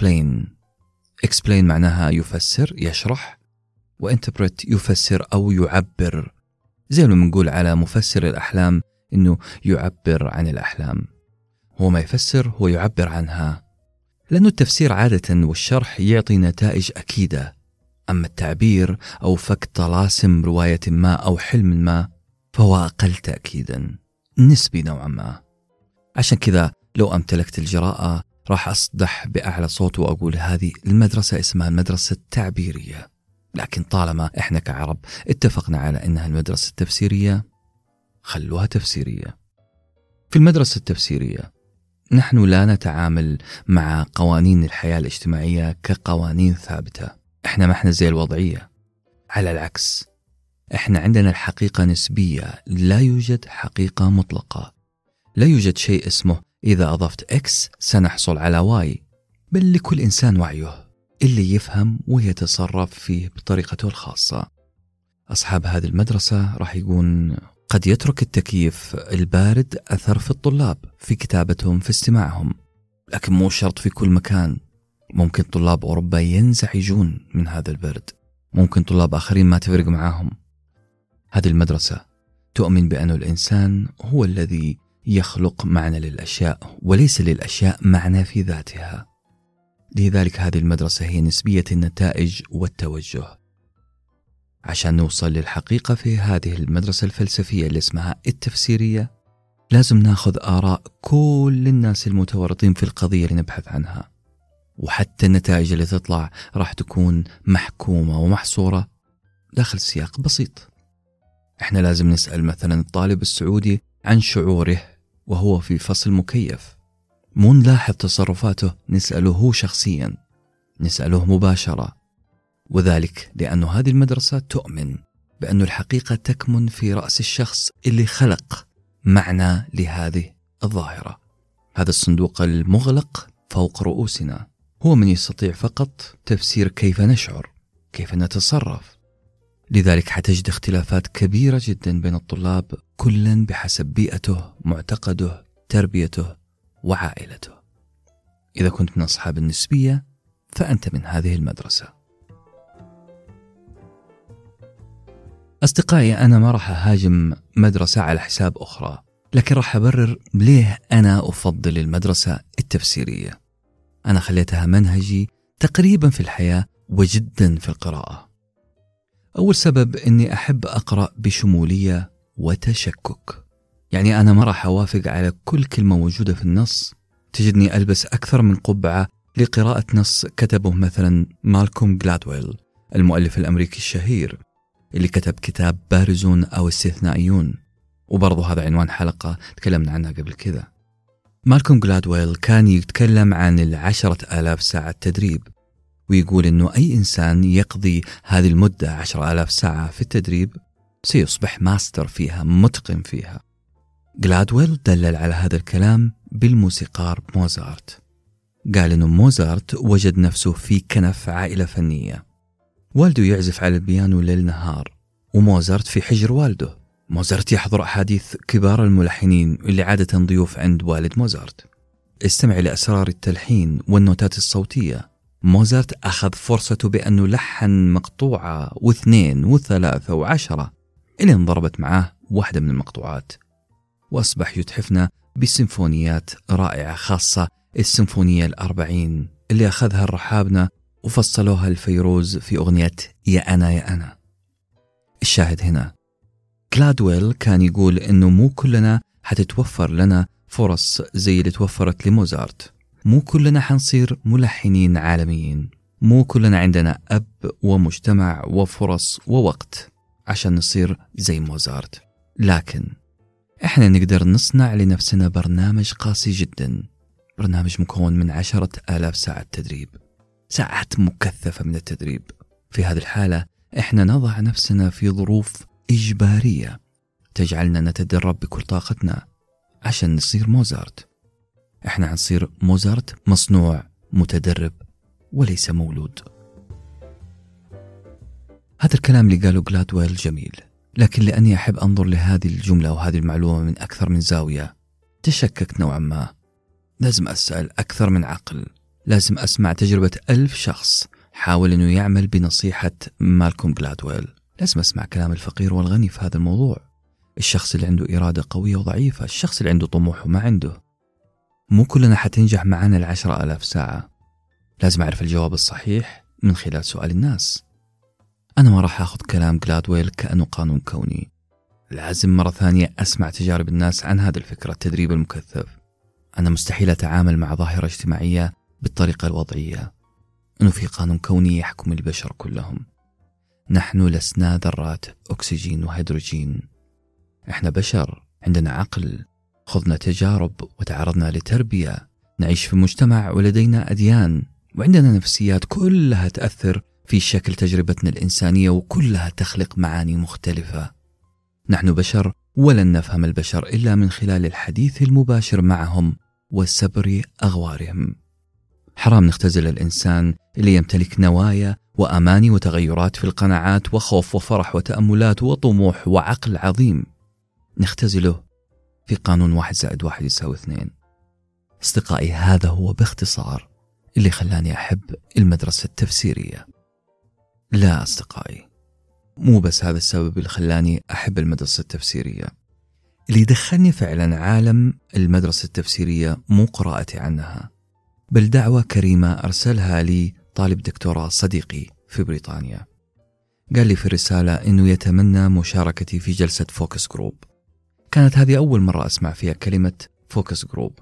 explain معناها يفسر يشرح، وinterpret يفسر أو يعبر، زي ما نقول على مفسر الأحلام إنه يعبر عن الأحلام. هو ما يفسر، هو يعبر عنها، لأنه التفسير عادة والشرح يعطي نتائج أكيدة، أما التعبير أو فك طلاسم رواية ما أو حلم ما فهو أقل تأكيدا، نسبي نوعا ما. عشان كذا لو أمتلكت الجراءة راح أصدح بأعلى صوت وأقول هذه المدرسة اسمها المدرسة التعبيرية. لكن طالما إحنا كعرب اتفقنا على أنها المدرسة التفسيرية، خلوها تفسيرية. في المدرسة التفسيرية نحن لا نتعامل مع قوانين الحياة الاجتماعية كقوانين ثابتة. إحنا ما إحنا زي الوضعية، على العكس إحنا عندنا الحقيقة نسبية، لا يوجد حقيقة مطلقة. لا يوجد شيء اسمه إذا أضفت X سنحصل على Y، بل لكل إنسان وعيه اللي يفهم ويتصرف فيه بطريقته الخاصة. أصحاب هذه المدرسة راح يقول قد يترك التكييف البارد أثر في الطلاب في كتابتهم في استماعهم، لكن مو شرط في كل مكان. ممكن طلاب أوروبا ينزعجون من هذا البرد، ممكن طلاب آخرين ما تفرق معاهم. هذه المدرسة تؤمن بأن الإنسان هو الذي يخلق معنى للأشياء وليس للأشياء معنى في ذاتها. لذلك هذه المدرسة هي نسبية النتائج والتوجه. عشان نوصل للحقيقة في هذه المدرسة الفلسفية اللي اسمها التفسيرية لازم ناخذ آراء كل الناس المتورطين في القضية اللي نبحث عنها، وحتى النتائج اللي تطلع راح تكون محكومة ومحصورة داخل سياق بسيط. احنا لازم نسأل مثلا الطالب السعودي عن شعوره وهو في فصل مكيف، مو نلاحظ تصرفاته، نسأله هو شخصيا، نسأله مباشرة. وذلك لأن هذه المدرسة تؤمن بأن الحقيقة تكمن في رأس الشخص اللي خلق معنى لهذه الظاهرة. هذا الصندوق المغلق فوق رؤوسنا هو من يستطيع فقط تفسير كيف نشعر، كيف نتصرف. لذلك حتجد اختلافات كبيرة جدا بين الطلاب، كلا بحسب بيئته، معتقده، تربيته وعائلته. إذا كنت من أصحاب النسبية فأنت من هذه المدرسة. أصدقائي، أنا ما راح أهاجم مدرسة على حساب أخرى، لكن راح أبرر ليه أنا أفضل المدرسة التفسيرية. أنا خليتها منهجي تقريبا في الحياة وجدا في القراءة. أول سبب أني أحب أقرأ بشمولية وتشكك، يعني أنا ما راح أوافق على كل كلمة موجودة في النص. تجدني ألبس أكثر من قبعة لقراءة نص كتبه مثلا مالكوم جلادويل، المؤلف الأمريكي الشهير اللي كتب كتاب بارزون أو استثنائيون، وبرضه هذا عنوان حلقة تكلمنا عنها قبل كذا. مالكوم جلادويل كان يتكلم عن 10,000 ساعة تدريب، ويقول أنه أي إنسان يقضي هذه المدة 10,000 ساعة في التدريب سيصبح ماستر فيها، متقن فيها. جلادويل دلل على هذا الكلام بالموسيقار موزارت. قال أنه موزارت وجد نفسه في كنف عائلة فنية، والده يعزف على البيانو ليل نهار، وموزارت في حجر والده. موزارت يحضر أحاديث كبار الملحنين اللي عادة ضيوف عند والد موزارت، استمع لأسرار التلحين والنوتات الصوتية. موزارت أخذ فرصته بأنه لحن مقطوعة واثنين وثلاثة وعشرة، إلى انضربت معاه واحدة من المقطوعات، وأصبح يتحفنا بسيمفونيات رائعة، خاصة السيمفونية 40 اللي أخذها الرحابنة وفصلوها الفيروز في أغنية يا أنا يا أنا. الشاهد هنا، جلادويل كان يقول إنه مو كلنا حتتوفر لنا فرص زي اللي توفرت لموزارت، مو كلنا حنصير ملحنين عالميين، مو كلنا عندنا أب ومجتمع وفرص ووقت عشان نصير زي موزارت، لكن إحنا نقدر نصنع لنفسنا برنامج قاسي جدا، برنامج مكون من 10,000 ساعة تدريب، ساعات مكثفة من التدريب. في هذه الحالة إحنا نضع نفسنا في ظروف إجبارية تجعلنا نتدرب بكل طاقتنا عشان نصير موزارت. إحنا عنصير موزارت مصنوع متدرب وليس مولود. هذا الكلام اللي قاله جلادويل جميل، لكن لأني أحب أنظر لهذه الجملة وهذه المعلومة من أكثر من زاوية تشككت نوعا ما. لازم أسأل أكثر من عقل، لازم أسمع تجربة 1000 شخص حاول أنه يعمل بنصيحة مالكوم جلادويل، لازم أسمع كلام الفقير والغني في هذا الموضوع، الشخص اللي عنده إرادة قوية وضعيفة، الشخص اللي عنده طموح وما عنده. مو كلنا حتنجح معنا 10,000 ساعة. لازم أعرف الجواب الصحيح من خلال سؤال الناس. أنا ما راح أخذ كلام جلادويل كأنه قانون كوني، لازم مرة ثانية أسمع تجارب الناس عن هذا الفكرة، التدريب المكثف. أنا مستحيل أتعامل مع ظاهرة اجتماعية بالطريقة الوضعية، أنه في قانون كوني يحكم البشر كلهم. نحن لسنا ذرات أكسجين وهيدروجين، إحنا بشر عندنا عقل، خضنا تجارب وتعرضنا لتربية، نعيش في مجتمع ولدينا أديان، وعندنا نفسيات كلها تأثر في شكل تجربتنا الإنسانية، وكلها تخلق معاني مختلفة. نحن بشر، ولن نفهم البشر إلا من خلال الحديث المباشر معهم وسبر أغوارهم. حرام نختزل الإنسان اللي يمتلك نوايا وأماني وتغيرات في القناعات وخوف وفرح وتأملات وطموح وعقل عظيم، نختزله في قانون 1+1=2. أصدقائي، هذا هو باختصار اللي خلاني أحب المدرسة التفسيرية. لا أصدقائي، مو بس هذا السبب اللي خلاني أحب المدرسة التفسيرية. اللي دخلني فعلا عالم المدرسة التفسيرية مو قراءتي عنها، بل دعوة كريمة أرسلها لي طالب دكتوراه صديقي في بريطانيا. قال لي في الرسالة إنه يتمنى مشاركتي في جلسة فوكس جروب. كانت هذه أول مرة أسمع فيها كلمة فوكس جروب.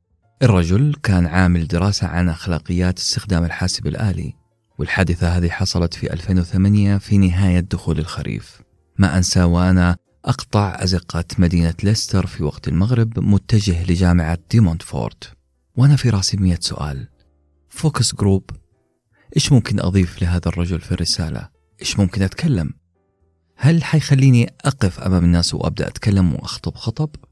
الرجل كان عامل دراسة عن أخلاقيات استخدام الحاسب الآلي، والحادثة هذه حصلت في 2008 في نهاية دخول الخريف. ما أنسى وأنا أقطع أزقة مدينة ليستر في وقت المغرب متجه لجامعة دي مونتفورت، وأنا في راسي 100 سؤال. فوكس جروب، إيش ممكن أضيف لهذا الرجل في الرسالة؟ إيش ممكن أتكلم؟ هل حيخليني أقف أمام الناس وأبدأ أتكلم وأخطب خطب؟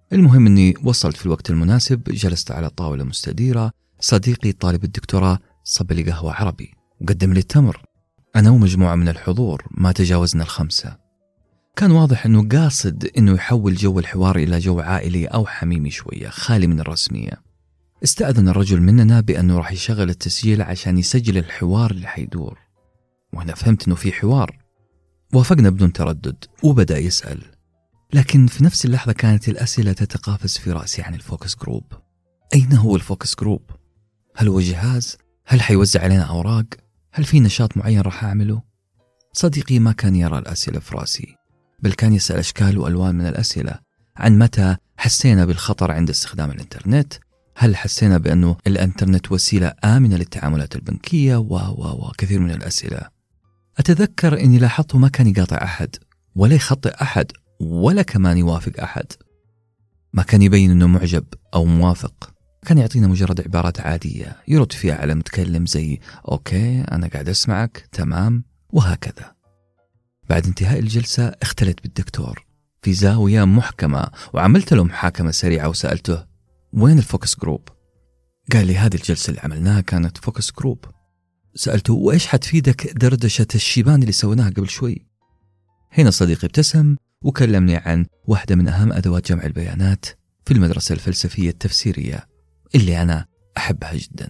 المهم أني وصلت في الوقت المناسب، جلست على طاولة مستديرة، صديقي طالب الدكتوراه صب لي قهوة عربي وقدم لي التمر. أنا ومجموعة من الحضور ما تجاوزنا 5. كان واضح أنه قاصد أنه يحول جو الحوار إلى جو عائلي أو حميمي شوية خالي من الرسمية. استأذن الرجل مننا بأنه راح يشغل التسجيل عشان يسجل الحوار اللي حيدور، وأنا فهمت أنه في حوار. وافقنا بدون تردد وبدأ يسأل، لكن في نفس اللحظة كانت الأسئلة تتقافز في رأسي عن الفوكس جروب. أين هو الفوكس جروب؟ هل هو جهاز؟ هل حيوزع علينا أوراق؟ هل في نشاط معين راح أعمله؟ صديقي ما كان يرى الأسئلة في رأسي، بل كان يسأل أشكال وألوان من الأسئلة عن متى حسينا بالخطر عند استخدام الإنترنت، هل حسينا بأنه الإنترنت وسيلة آمنة للتعاملات البنكية، وكثير من الأسئلة. أتذكر أني لاحظته ما كان يقاطع أحد ولا يخطئ أحد ولا كمان يوافق أحد، ما كان يبين أنه معجب أو موافق، كان يعطينا مجرد عبارات عادية يرد فيها على متكلم زي أوكي أنا قاعد أسمعك تمام وهكذا. بعد انتهاء الجلسة اختلت بالدكتور في زاوية محكمة وعملت له محاكمة سريعة وسألته وين الفوكس جروب؟ قال لي هذه الجلسة اللي عملناها كانت فوكس جروب. سألته وإيش حتفيدك دردشة الشيبان اللي سويناها قبل شوي؟ هنا صديقي ابتسم وكلمني عن واحدة من أهم أدوات جمع البيانات في المدرسة الفلسفية التفسيرية اللي أنا أحبها جدا.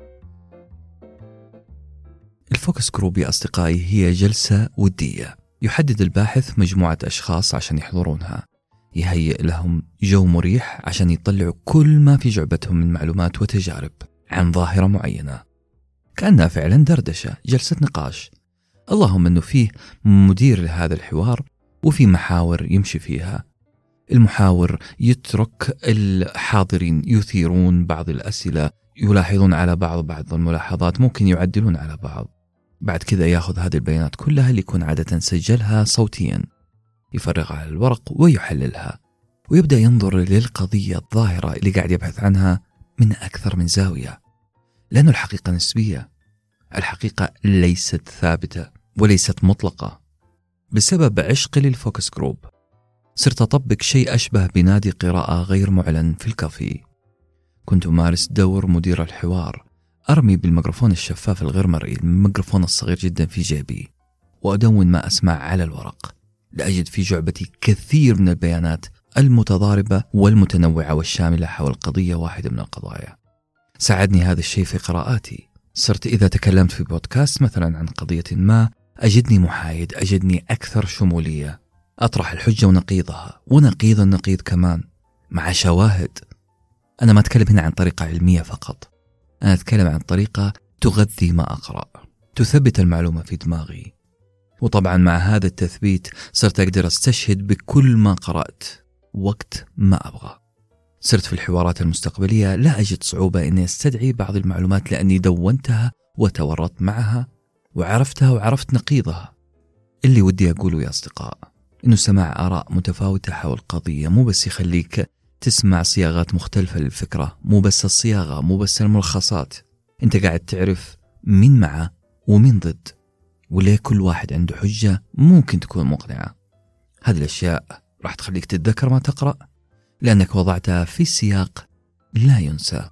الفوكس جروب يا أصدقائي هي جلسة ودية يحدد الباحث مجموعة أشخاص عشان يحضرونها، يهيئ لهم جو مريح عشان يطلعوا كل ما في جعبتهم من معلومات وتجارب عن ظاهرة معينة، كأنها فعلا دردشة، جلسة نقاش. اللهم أنه فيه مدير لهذا الحوار وفي محاور يمشي فيها. المحاور يترك الحاضرين يثيرون بعض الأسئلة، يلاحظون على بعض الملاحظات، ممكن يعدلون على بعض. بعد كذا ياخذ هذه البيانات كلها اللي يكون عادة سجلها صوتيا، يفرغها على الورق ويحللها، ويبدأ ينظر للقضية الظاهرة اللي قاعد يبحث عنها من أكثر من زاوية، لأن الحقيقة نسبية، الحقيقة ليست ثابتة وليست مطلقة. بسبب عشقي للفوكس جروب صرت أطبق شيء أشبه بنادي قراءة غير معلن في الكافي. كنت أمارس دور مدير الحوار، أرمي بالميكروفون الشفاف الغير مرئي، الميكروفون الصغير جدا في جيبي، وأدون ما أسمع على الورق، لأجد في جعبتي كثير من البيانات المتضاربة والمتنوعة والشاملة حول قضية واحدة من القضايا. ساعدني هذا الشيء في قراءاتي. صرت إذا تكلمت في بودكاست مثلا عن قضية ما أجدني محايد، أجدني أكثر شمولية، أطرح الحجة ونقيضها ونقيض النقيض كمان مع شواهد. أنا ما أتكلم هنا عن طريقة علمية فقط، أنا أتكلم عن طريقة تغذي ما أقرأ، تثبت المعلومة في دماغي. وطبعا مع هذا التثبيت صرت أقدر أستشهد بكل ما قرأت وقت ما أبغى. صرت في الحوارات المستقبلية لا أجد صعوبة أني أستدعي بعض المعلومات لأني دونتها وتورطت معها وعرفتها وعرفت نقيضها. اللي ودي أقوله يا أصدقاء إنه سماع آراء متفاوتة حول قضية مو بس يخليك تسمع صياغات مختلفة للفكرة، مو بس الصياغة، مو بس الملخصات، أنت قاعد تعرف مين معه ومين ضد، وليه كل واحد عنده حجة ممكن تكون مقنعة. هذه الأشياء راح تخليك تتذكر ما تقرأ لأنك وضعتها في سياق لا ينسى.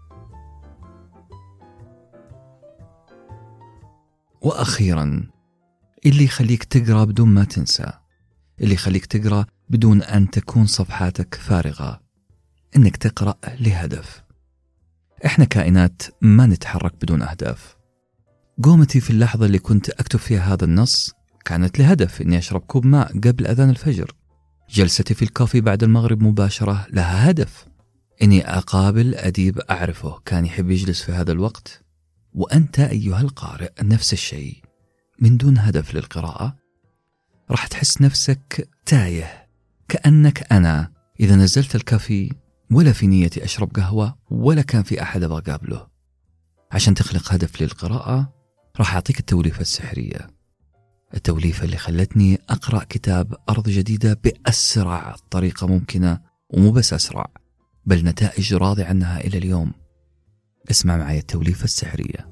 وأخيرا اللي يخليك تقرأ بدون ما تنسى، اللي يخليك تقرأ بدون أن تكون صفحاتك فارغة، إنك تقرأ لهدف. إحنا كائنات ما نتحرك بدون أهداف. قومتي في اللحظة اللي كنت أكتب فيها هذا النص كانت لهدف إني أشرب كوب ماء قبل أذان الفجر. جلستي في الكافي بعد المغرب مباشرة لها هدف، إني أقابل أديب أعرفه كان يحب يجلس في هذا الوقت. وأنت أيها القارئ نفس الشيء، من دون هدف للقراءة راح تحس نفسك تايه، كأنك أنا إذا نزلت الكافي ولا في نيتي أشرب قهوة ولا كان في أحد أبغى أقابله. عشان تخلق هدف للقراءة راح أعطيك التوليفة السحرية، التوليفة اللي خلتني أقرأ كتاب أرض جديدة بأسرع طريقة ممكنة، ومو بس أسرع بل نتائج راضي عنها إلى اليوم. اسمع معي التوليفة السحرية.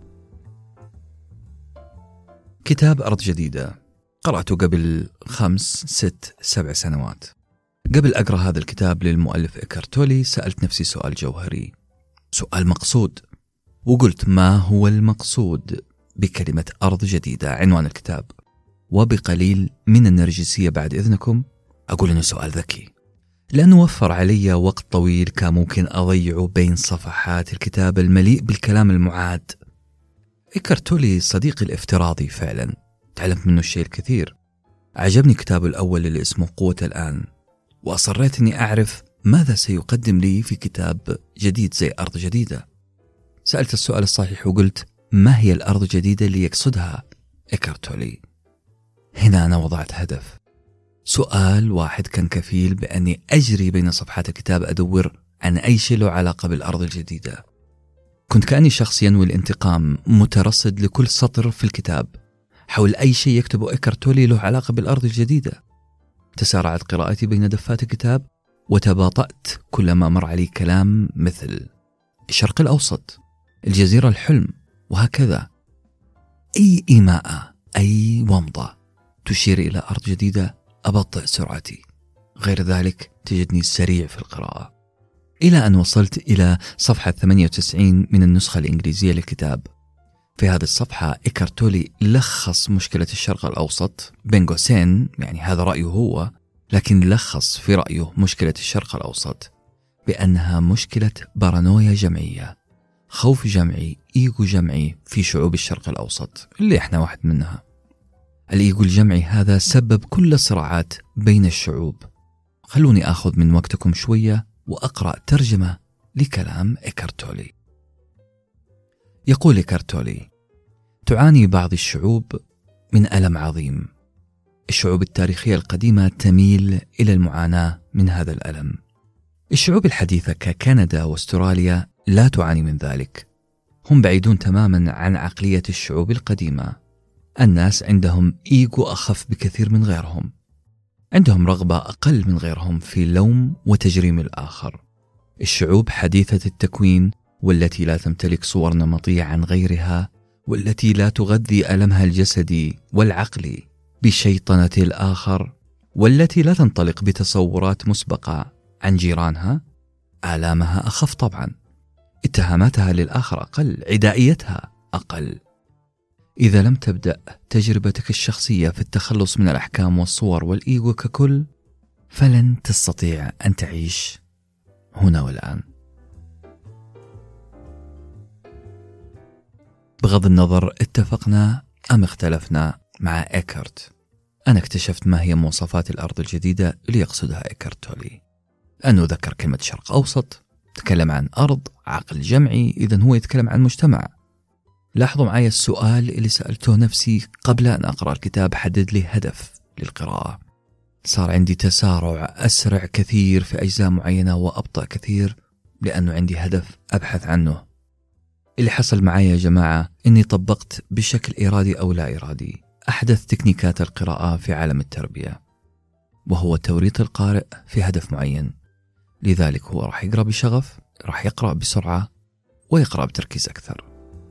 كتاب أرض جديدة قرأته قبل 5 6 7 سنوات. قبل أقرأ هذا الكتاب للمؤلف إيكارت تولي سألت نفسي سؤال جوهري، سؤال مقصود، وقلت ما هو المقصود بكلمة أرض جديدة عنوان الكتاب؟ وبقليل من النرجسية بعد إذنكم أقول إنه سؤال ذكي، لأنه وفر علي وقت طويل كان ممكن أضيعه بين صفحات الكتاب المليء بالكلام المعاد. إيكارت تولي صديقي الافتراضي فعلا، تعلمت منه الشيء الكثير. عجبني كتابه الأول اللي اسمه قوة الآن، وأصريت أني أعرف ماذا سيقدم لي في كتاب جديد زي أرض جديدة. سألت السؤال الصحيح وقلت ما هي الأرض الجديدة اللي يقصدها إيكارت تولي؟ هنا أنا وضعت هدف، سؤال واحد كان كفيل بأني أجري بين صفحات الكتاب أدور عن أي شيء له علاقة بالأرض الجديدة. كنت كأني شخص ينوي الانتقام، مترصد لكل سطر في الكتاب حول أي شيء يكتبه إيكارت تولي له علاقة بالأرض الجديدة. تسارعت قراءتي بين دفات الكتاب وتباطأت كلما مر علي كلام مثل الشرق الأوسط، الجزيرة الحلم، وهكذا. أي إيماءة، أي ومضة تشير إلى أرض جديدة أبطئ سرعتي، غير ذلك تجدني سريع في القراءة. إلى أن وصلت إلى صفحة 98 من النسخة الإنجليزية للكتاب. في هذه الصفحة إيكارت تولي لخص مشكلة الشرق الأوسط بين قوسين، يعني هذا رأيه هو، لكن لخص في رأيه مشكلة الشرق الأوسط بأنها مشكلة بارانويا جمعية، خوف جمعي، إيجو جمعي في شعوب الشرق الأوسط اللي إحنا واحد منها. الإيجو الجمعي هذا سبب كل الصراعات بين الشعوب. خلوني أخذ من وقتكم شوية وأقرأ ترجمة لكلام إيكارت تولي. يقول إيكارت تولي: تعاني بعض الشعوب من ألم عظيم. الشعوب التاريخية القديمة تميل إلى المعاناة من هذا الألم. الشعوب الحديثة ككندا واستراليا لا تعاني من ذلك. هم بعيدون تماما عن عقلية الشعوب القديمة. الناس عندهم إيجو أخف بكثير من غيرهم، عندهم رغبة أقل من غيرهم في اللوم وتجريم الآخر. الشعوب حديثة التكوين والتي لا تمتلك صور نمطية عن غيرها، والتي لا تغذي ألمها الجسدي والعقلي بشيطنة الآخر، والتي لا تنطلق بتصورات مسبقة عن جيرانها، آلامها أخف طبعا، اتهاماتها للآخر أقل، عدائيتها أقل. إذا لم تبدأ تجربتك الشخصية في التخلص من الأحكام والصور والإيجو ككل، فلن تستطيع أن تعيش هنا والآن. بغض النظر اتفقنا أم اختلفنا مع إيكارت، أنا اكتشفت ما هي مواصفات الأرض الجديدة اللي يقصدها إيكارت تولي. أنه ذكر كلمة شرق أوسط، تكلم عن أرض، عقل جمعي، إذن هو يتكلم عن مجتمع. لاحظوا معي السؤال اللي سألته نفسي قبل أن أقرأ الكتاب حدد لي هدف للقراءة. صار عندي تسارع أسرع كثير في أجزاء معينة وأبطأ كثير لأنه عندي هدف أبحث عنه. اللي حصل معي يا جماعة إني طبقت بشكل إرادي أو لا إرادي أحدث تكنيكات القراءة في عالم التربية، وهو توريط القارئ في هدف معين. لذلك هو راح يقرأ بشغف، راح يقرأ بسرعة، ويقرأ بتركيز أكثر.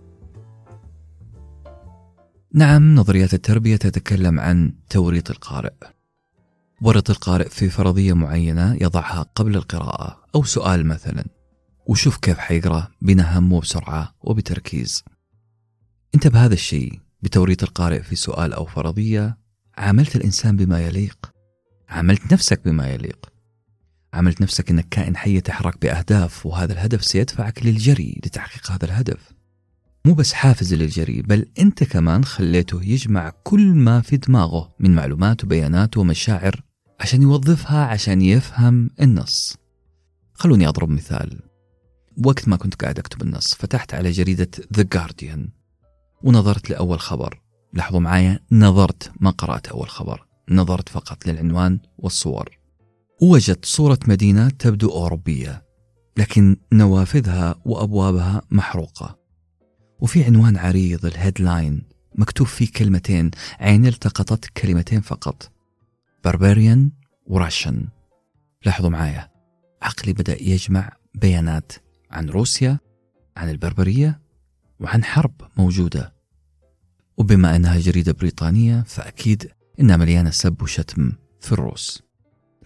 نعم، نظريات التربية تتكلم عن توريط القارئ. ورط القارئ في فرضية معينة يضعها قبل القراءة أو سؤال مثلا، وشوف كيف حيقرأ بنهم وبسرعة وبتركيز. انت بهذا الشيء بتوريط القارئ في سؤال أو فرضية عاملت الإنسان بما يليق، عاملت نفسك بما يليق، عاملت نفسك إنك كائن حي يتحرك بأهداف، وهذا الهدف سيدفعك للجري لتحقيق هذا الهدف. مو بس حافز للجري، بل أنت كمان خليته يجمع كل ما في دماغه من معلومات وبيانات ومشاعر عشان يوظفها عشان يفهم النص. خلوني أضرب مثال. وقت ما كنت قاعد أكتب النص فتحت على جريدة The Guardian ونظرت لأول خبر. لاحظوا معايا، نظرت، ما قرأت أول خبر، نظرت فقط للعنوان والصور. ووجدت صورة مدينة تبدو أوروبية لكن نوافذها وأبوابها محروقة، وفي عنوان عريض، الهيدلاين، مكتوب فيه كلمتين، عيني التقطت كلمتين فقط، Barbarian وراشن. لاحظوا معايا، عقلي بدأ يجمع بيانات عن روسيا، عن البربرية، وعن حرب موجودة. وبما أنها جريدة بريطانية فأكيد إنها مليانة سب وشتم في الروس.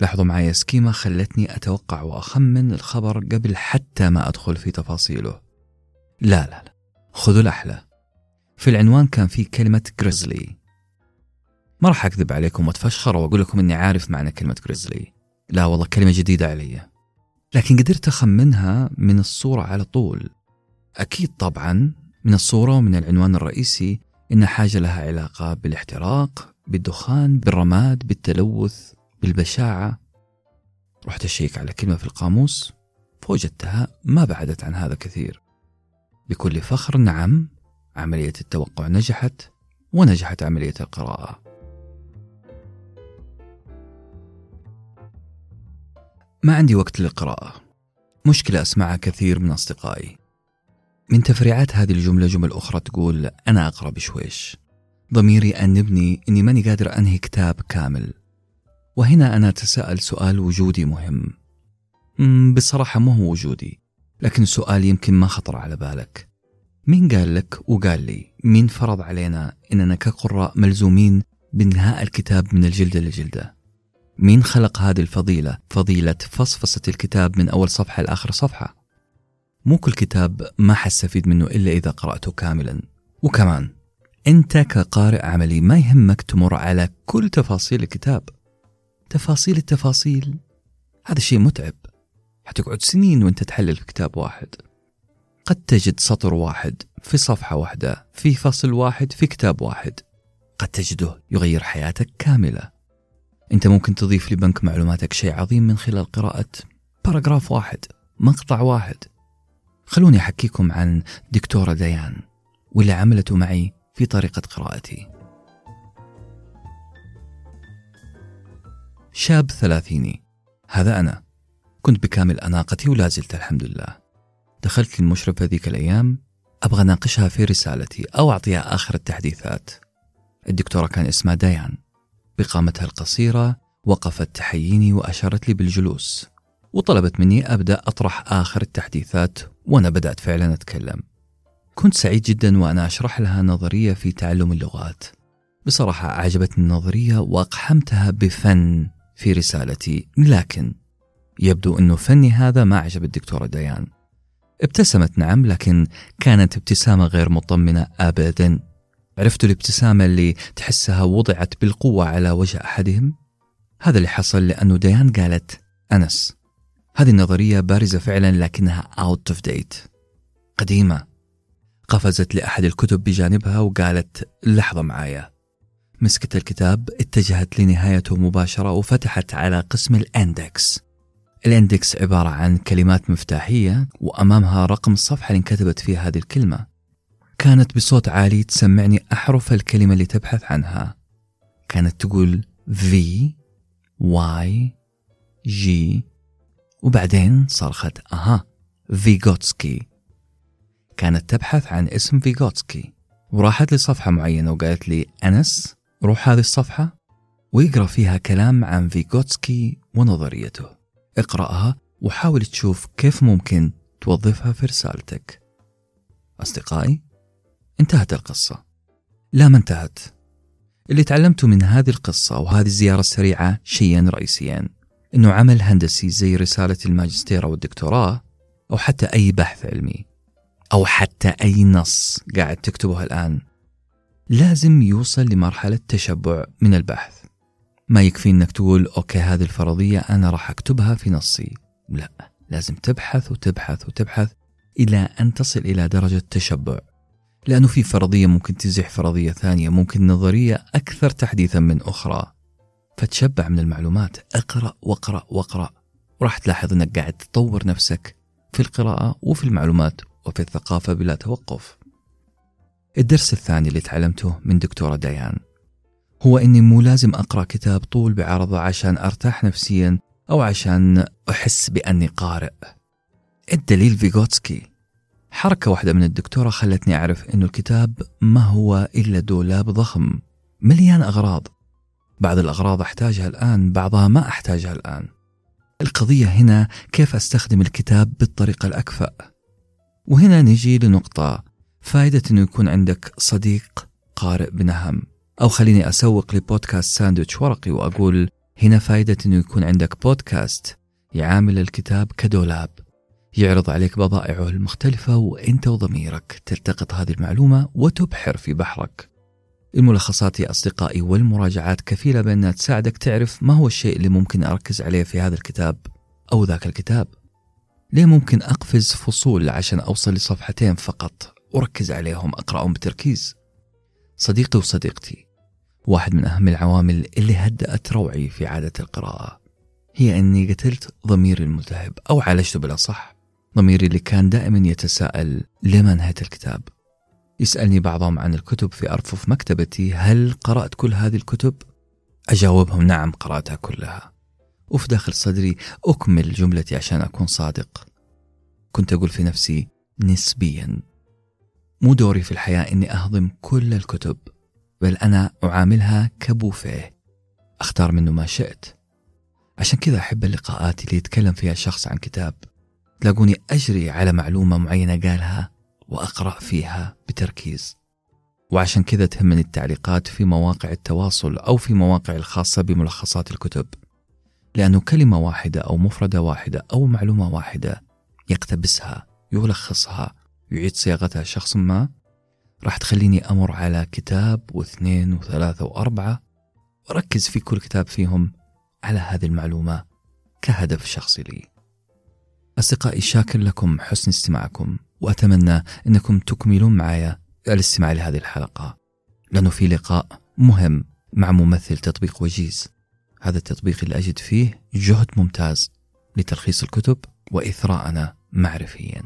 لاحظوا معي سكيمة خلتني أتوقع وأخمن الخبر قبل حتى ما أدخل في تفاصيله. لا خذوا الأحلى. في العنوان كان في كلمة غريزلي. ما راح أكذب عليكم وأتفشخر وأقول لكم إني عارف معنى كلمة غريزلي، لا والله كلمة جديدة علي، لكن قدرت أخمنها من الصورة على طول. أكيد طبعا من الصورة ومن العنوان الرئيسي إن حاجة لها علاقة بالاحتراق، بالدخان، بالرماد، بالتلوث، بالبشاعة. رحت أشيك على كلمة في القاموس فوجدتها ما بعدت عن هذا كثير. بكل فخر نعم، عملية التوقع نجحت، ونجحت عملية القراءة. ما عندي وقت للقراءة، مشكلة أسمعها كثير من أصدقائي. من تفريعات هذه الجملة جمل أخرى تقول أنا أقرأ بشويش، ضميري أنبني إني ماني قادر أنهي كتاب كامل. وهنا أنا أتساءل سؤال وجودي مهم. بصراحة مو هو وجودي، لكن سؤال يمكن ما خطر على بالك. مين قال لك وقال لي، مين فرض علينا إننا كقراء ملزومين بانتهاء الكتاب من الجلدة للجلدة؟ مين خلق هذه الفضيلة، فضيلة فصفصة الكتاب من أول صفحة لآخر صفحة؟ مو كل كتاب ما حستفيد منه إلا إذا قرأته كاملا. وكمان أنت كقارئ عملي ما يهمك تمر على كل تفاصيل الكتاب. تفاصيل التفاصيل هذا شيء متعب، حتقعد سنين وانت تحلل في كتاب واحد. قد تجد سطر واحد في صفحة واحدة في فصل واحد في كتاب واحد، قد تجده يغير حياتك كاملة. انت ممكن تضيف لبنك معلوماتك شيء عظيم من خلال قراءة باراجراف واحد، مقطع واحد. خلوني أحكيكم عن دكتورة ديان واللي عملته معي في طريقة قراءتي. شاب ثلاثيني، هذا أنا، كنت بكامل أناقتي ولا زلت الحمد لله. دخلت للمشرفة ذيك الأيام أبغى ناقشها في رسالتي أو أعطيها آخر التحديثات. الدكتورة كان اسمها ديان، بقامتها القصيرة وقفت تحييني وأشارت لي بالجلوس، وطلبت مني أبدأ أطرح آخر التحديثات، وأنا بدأت فعلا أتكلم. كنت سعيد جدا وأنا أشرح لها نظرية في تعلم اللغات. بصراحة أعجبتني النظرية وأقحمتها بفن في رسالتي، لكن يبدو أنه فني هذا ما عجب الدكتورة ديان. ابتسمت نعم، لكن كانت ابتسامة غير مطمئنة أبدا. عرفتوا الابتسامة اللي تحسها وضعت بالقوة على وجه أحدهم؟ هذا اللي حصل لأنه ديان قالت أنس، هذه النظرية بارزة فعلا لكنها out of date، قديمة. قفزت لأحد الكتب بجانبها وقالت لحظة معايا. مسكت الكتاب، اتجهت لنهايته مباشرة وفتحت على قسم الإندكس. الإندكس عبارة عن كلمات مفتاحية وأمامها رقم الصفحة اللي انكتبت فيها هذه الكلمة. كانت بصوت عالي تسمعني أحرف الكلمة اللي تبحث عنها. كانت تقول V Y G، وبعدين صرخت فيغوتسكي. كانت تبحث عن اسم فيغوتسكي، وراحت لصفحة معينة وقالت لي أنس روح هذه الصفحة ويقرأ فيها كلام عن فيغوتسكي ونظريته. اقرأها وحاول تشوف كيف ممكن توظفها في رسالتك. أصدقائي، انتهت القصة. لا، ما انتهت. اللي تعلمته من هذه القصة وهذه الزيارة السريعة شيئين رئيسيين: إنه عمل هندسي زي رسالة الماجستير أو الدكتوراه أو حتى أي بحث علمي أو حتى أي نص قاعد تكتبه الآن لازم يوصل لمرحلة تشبع من البحث. ما يكفي إنك تقول أوكي هذه الفرضية أنا راح أكتبها في نصي، لا، لازم تبحث وتبحث وتبحث إلى أن تصل إلى درجة تشبع. لأنه في فرضية ممكن تزح فرضية ثانية، ممكن نظرية أكثر تحديثا من أخرى، فتشبع من المعلومات. اقرأ واقرأ واقرأ، وراح تلاحظ أنك قاعد تطور نفسك في القراءة وفي المعلومات وفي الثقافة بلا توقف. الدرس الثاني اللي تعلمته من دكتورة ديان هو أني مو لازم أقرأ كتاب طول بعرضه عشان أرتاح نفسيا أو عشان أحس بأني قارئ. الدليل فيغوتسكي. حركة واحدة من الدكتورة خلتني أعرف أنه الكتاب ما هو إلا دولاب ضخم مليان أغراض. بعض الأغراض أحتاجها الآن، بعضها ما أحتاجها الآن. القضية هنا كيف أستخدم الكتاب بالطريقة الأكفأ. وهنا نجي لنقطة فائدة أنه يكون عندك صديق قارئ بنهم، أو خليني أسوق لبودكاست ساندويتش ورقي وأقول هنا فائدة أنه يكون عندك بودكاست يعامل الكتاب كدولاب، يعرض عليك بضائعه المختلفة وإنت وضميرك تلتقط هذه المعلومة وتبحر في بحرك. الملخصات يا أصدقائي والمراجعات كفيلة بأنها تساعدك تعرف ما هو الشيء اللي ممكن أركز عليه في هذا الكتاب أو ذاك الكتاب. ليه ممكن أقفز فصول عشان أوصل لصفحتين فقط وركز عليهم أقرأهم بتركيز. صديقي وصديقتي، واحد من أهم العوامل اللي هدأت روعي في عادة القراءة هي أني قتلت ضميري الملتهب، أو عالجته بالأصح. ضميري اللي كان دائما يتساءل لما نهاية الكتاب. يسألني بعضهم عن الكتب في أرفف مكتبتي، هل قرأت كل هذه الكتب؟ أجاوبهم نعم قرأتها كلها، وفي داخل صدري أكمل جملتي عشان أكون صادق. كنت أقول في نفسي نسبيا. مو دوري في الحياة أني أهضم كل الكتب، بل أنا أعاملها كبوفيه أختار منه ما شئت. عشان كذا أحب اللقاءات اللي يتكلم فيها شخص عن كتاب، تلاقوني أجري على معلومة معينة قالها وأقرأ فيها بتركيز. وعشان كذا تهمني التعليقات في مواقع التواصل أو في مواقع الخاصة بملخصات الكتب، لأنه كلمة واحدة أو مفردة واحدة أو معلومة واحدة يقتبسها، يلخصها، يعيد صياغتها شخص ما، راح تخليني أمر على كتاب واثنين وثلاثة وأربعة وركز في كل كتاب فيهم على هذه المعلومة كهدف شخصي لي. أصدقائي، شاكر لكم حسن استماعكم، وأتمنى أنكم تكملون معي الاستماع لهذه الحلقة، لأنه في لقاء مهم مع ممثل تطبيق وجيز. هذا التطبيق اللي أجد فيه جهد ممتاز لتلخيص الكتب وإثراءنا معرفيا.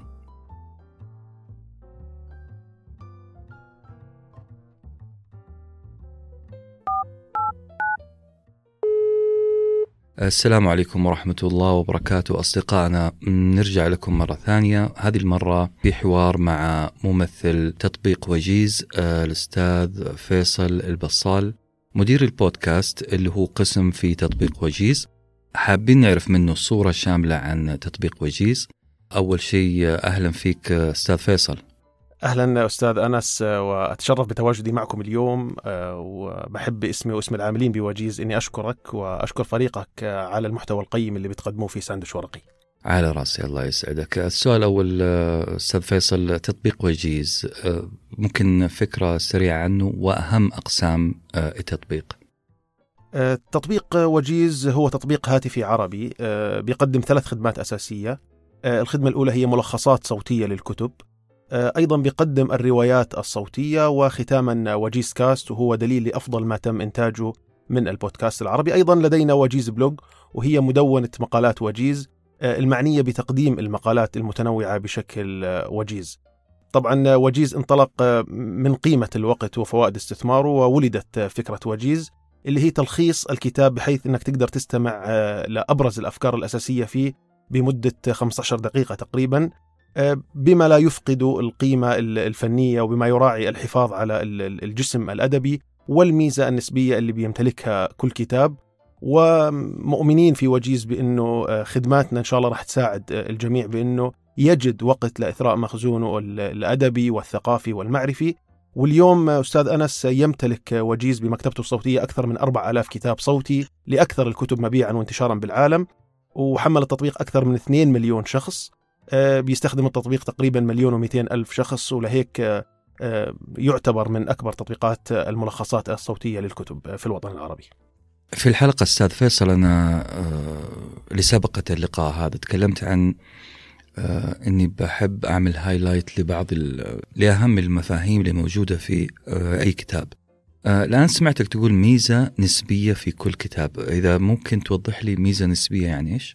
السلام عليكم ورحمة الله وبركاته أصدقائنا، نرجع لكم مرة ثانية، هذه المرة في حوار مع ممثل تطبيق وجيز الأستاذ فيصل البصال، مدير البودكاست اللي هو قسم في تطبيق وجيز. حابين نعرف منه الصورة شاملة عن تطبيق وجيز. أول شيء أهلا فيك أستاذ فيصل. أهلا أستاذ أنس، وأتشرف بتواجدي معكم اليوم، وبحب اسمي واسم العاملين بوجيز إني أشكرك وأشكر فريقك على المحتوى القيم اللي بتقدموه في ساندويتش ورقي. على رأسي، الله يسعدك. السؤال الأول أستاذ فيصل، تطبيق وجيز ممكن فكرة سريعة عنه وأهم أقسام التطبيق؟ تطبيق وجيز هو تطبيق هاتفي عربي بيقدم 3 خدمات أساسية. الخدمة الأولى هي ملخصات صوتية للكتب، أيضا بيقدم الروايات الصوتية، وختاما وجيز كاست، وهو دليل لأفضل ما تم إنتاجه من البودكاست العربي. أيضا لدينا وجيز بلوج، وهي مدونة مقالات وجيز المعنية بتقديم المقالات المتنوعة بشكل وجيز. طبعا وجيز انطلق من قيمة الوقت وفوائد استثماره، وولدت فكرة وجيز اللي هي تلخيص الكتاب بحيث أنك تقدر تستمع لأبرز الأفكار الأساسية فيه بمدة 15 دقيقة تقريبا، بما لا يفقد القيمة الفنية، وبما يراعي الحفاظ على الجسم الأدبي والميزة النسبية اللي بيمتلكها كل كتاب. ومؤمنين في وجيز بأنه خدماتنا إن شاء الله راح تساعد الجميع بأنه يجد وقت لإثراء مخزونه الأدبي والثقافي والمعرفي. واليوم أستاذ أنس يمتلك وجيز بمكتبته الصوتية أكثر من 4000 كتاب صوتي لأكثر الكتب مبيعا وانتشارا بالعالم، وحمل التطبيق أكثر من 2 مليون شخص. بيستخدم التطبيق تقريبا 1,200,000 شخص، ولهيك يعتبر من أكبر تطبيقات الملخصات الصوتية للكتب في الوطن العربي. في الحلقة أستاذ فيصل، أنا لسابقة اللقاء هذا تكلمت عن أني بحب أعمل هايلايت لأهم المفاهيم اللي موجودة في أي كتاب. الآن سمعتك تقول ميزة نسبية في كل كتاب، إذا ممكن توضح لي ميزة نسبية يعني إيش؟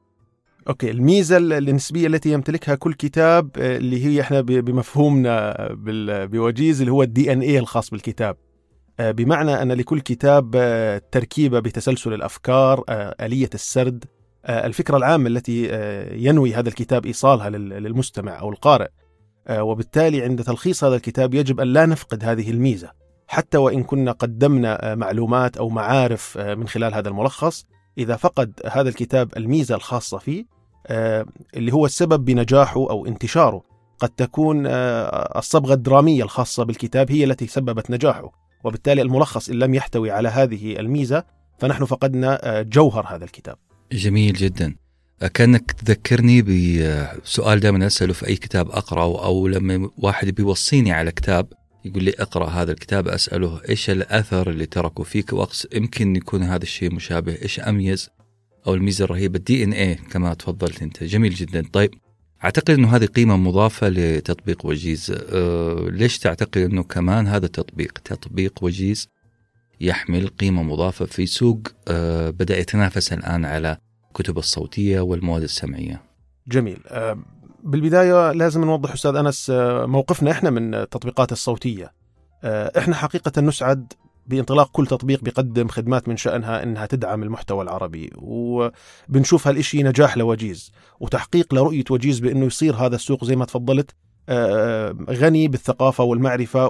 أوكي، الميزة النسبية التي يمتلكها كل كتاب اللي هي إحنا بمفهومنا بوجيز اللي هو DNA الخاص بالكتاب، بمعنى أن لكل كتاب تركيبة بتسلسل الأفكار، آلية السرد، الفكرة العامة التي ينوي هذا الكتاب إيصالها للمستمع أو القارئ. وبالتالي عند تلخيص هذا الكتاب يجب أن لا نفقد هذه الميزة، حتى وإن كنا قدمنا معلومات أو معارف من خلال هذا الملخص. إذا فقد هذا الكتاب الميزة الخاصة فيه اللي هو السبب بنجاحه أو انتشاره، قد تكون الصبغة الدرامية الخاصة بالكتاب هي التي سببت نجاحه، وبالتالي الملخص إن لم يحتوي على هذه الميزة فنحن فقدنا جوهر هذا الكتاب. جميل جدا. كأنك تذكرني بسؤال دائما أسأله في أي كتاب أقرأه، أو لما واحد بيوصيني على كتاب يقول لي أقرأ هذا الكتاب، أسأله إيش الأثر اللي تركه فيك، يمكن يكون هذا الشيء مشابه، إيش أميز أو الميزة الرهيبة، DNA كما تفضلت أنت. جميل جدا. طيب، أعتقد أنه هذه قيمة مضافة لتطبيق وجيز. ليش تعتقد أنه كمان هذا تطبيق وجيز يحمل قيمة مضافة في سوق بدأ يتنافس الآن على كتب الصوتية والمواد السمعية؟ جميل. بالبداية لازم نوضح أستاذ أنس موقفنا إحنا من التطبيقات الصوتية. إحنا حقيقة نسعد بانطلاق كل تطبيق بيقدم خدمات من شأنها إنها تدعم المحتوى العربي، وبنشوف هالإشي نجاح لوجيز وتحقيق لرؤية وجيز بأنه يصير هذا السوق زي ما تفضلت غني بالثقافة والمعرفة،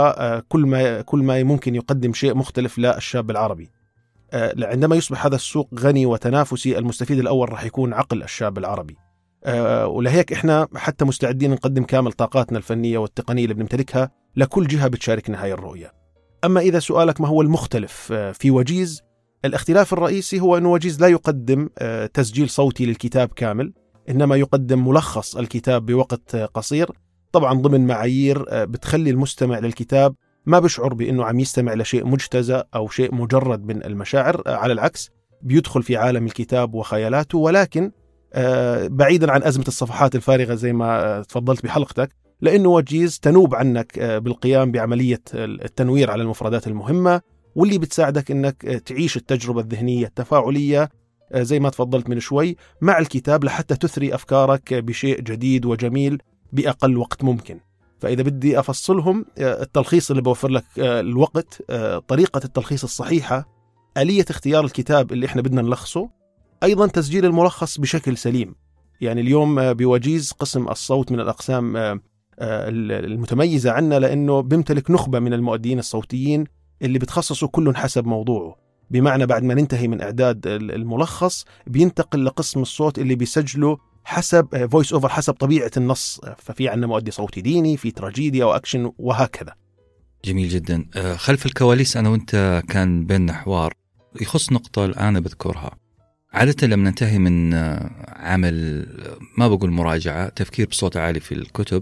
وكل ما ممكن يقدم شيء مختلف للشاب العربي. عندما يصبح هذا السوق غني وتنافسي، المستفيد الأول راح يكون عقل الشاب العربي. ولهيك إحنا حتى مستعدين نقدم كامل طاقاتنا الفنية والتقنية اللي بنمتلكها لكل جهة بتشاركنا هاي الرؤية. أما إذا سؤالك ما هو المختلف في وجيز، الاختلاف الرئيسي هو أن وجيز لا يقدم تسجيل صوتي للكتاب كامل، إنما يقدم ملخص الكتاب بوقت قصير، طبعا ضمن معايير بتخلي المستمع للكتاب ما بشعر بأنه عم يستمع لشيء مجتزأ أو شيء مجرد من المشاعر. على العكس، بيدخل في عالم الكتاب وخيالاته، ولكن بعيدا عن أزمة الصفحات الفارغة زي ما تفضلت بحلقتك، لأنه وجيز تنوب عنك بالقيام بعملية التنوير على المفردات المهمة، واللي بتساعدك أنك تعيش التجربة الذهنية التفاعلية زي ما تفضلت من شوي مع الكتاب، لحتى تثري أفكارك بشيء جديد وجميل بأقل وقت ممكن. فإذا بدي أفصلهم، التلخيص اللي بوفر لك الوقت، طريقة التلخيص الصحيحة، آلية اختيار الكتاب اللي احنا بدنا نلخصه، أيضا تسجيل الملخص بشكل سليم. يعني اليوم بوجيز قسم الصوت من الأقسام المتميزة عنا، لأنه بيمتلك نخبة من المؤدين الصوتيين اللي بتخصصوا كل حسب موضوعه. بمعنى بعد ما ننتهي من إعداد الملخص بينتقل لقسم الصوت اللي بيسجله حسب فويس أوفر، حسب طبيعة النص. ففي عنا مؤدي صوتي ديني، في تراجيديا أو أكشن وهكذا. جميل جدا. خلف الكواليس أنا وأنت كان بيننا حوار يخص نقطة الآن بذكرها. عادة لما ننتهي من عمل، ما بقول مراجعة، تفكير بصوت عالي في الكتب،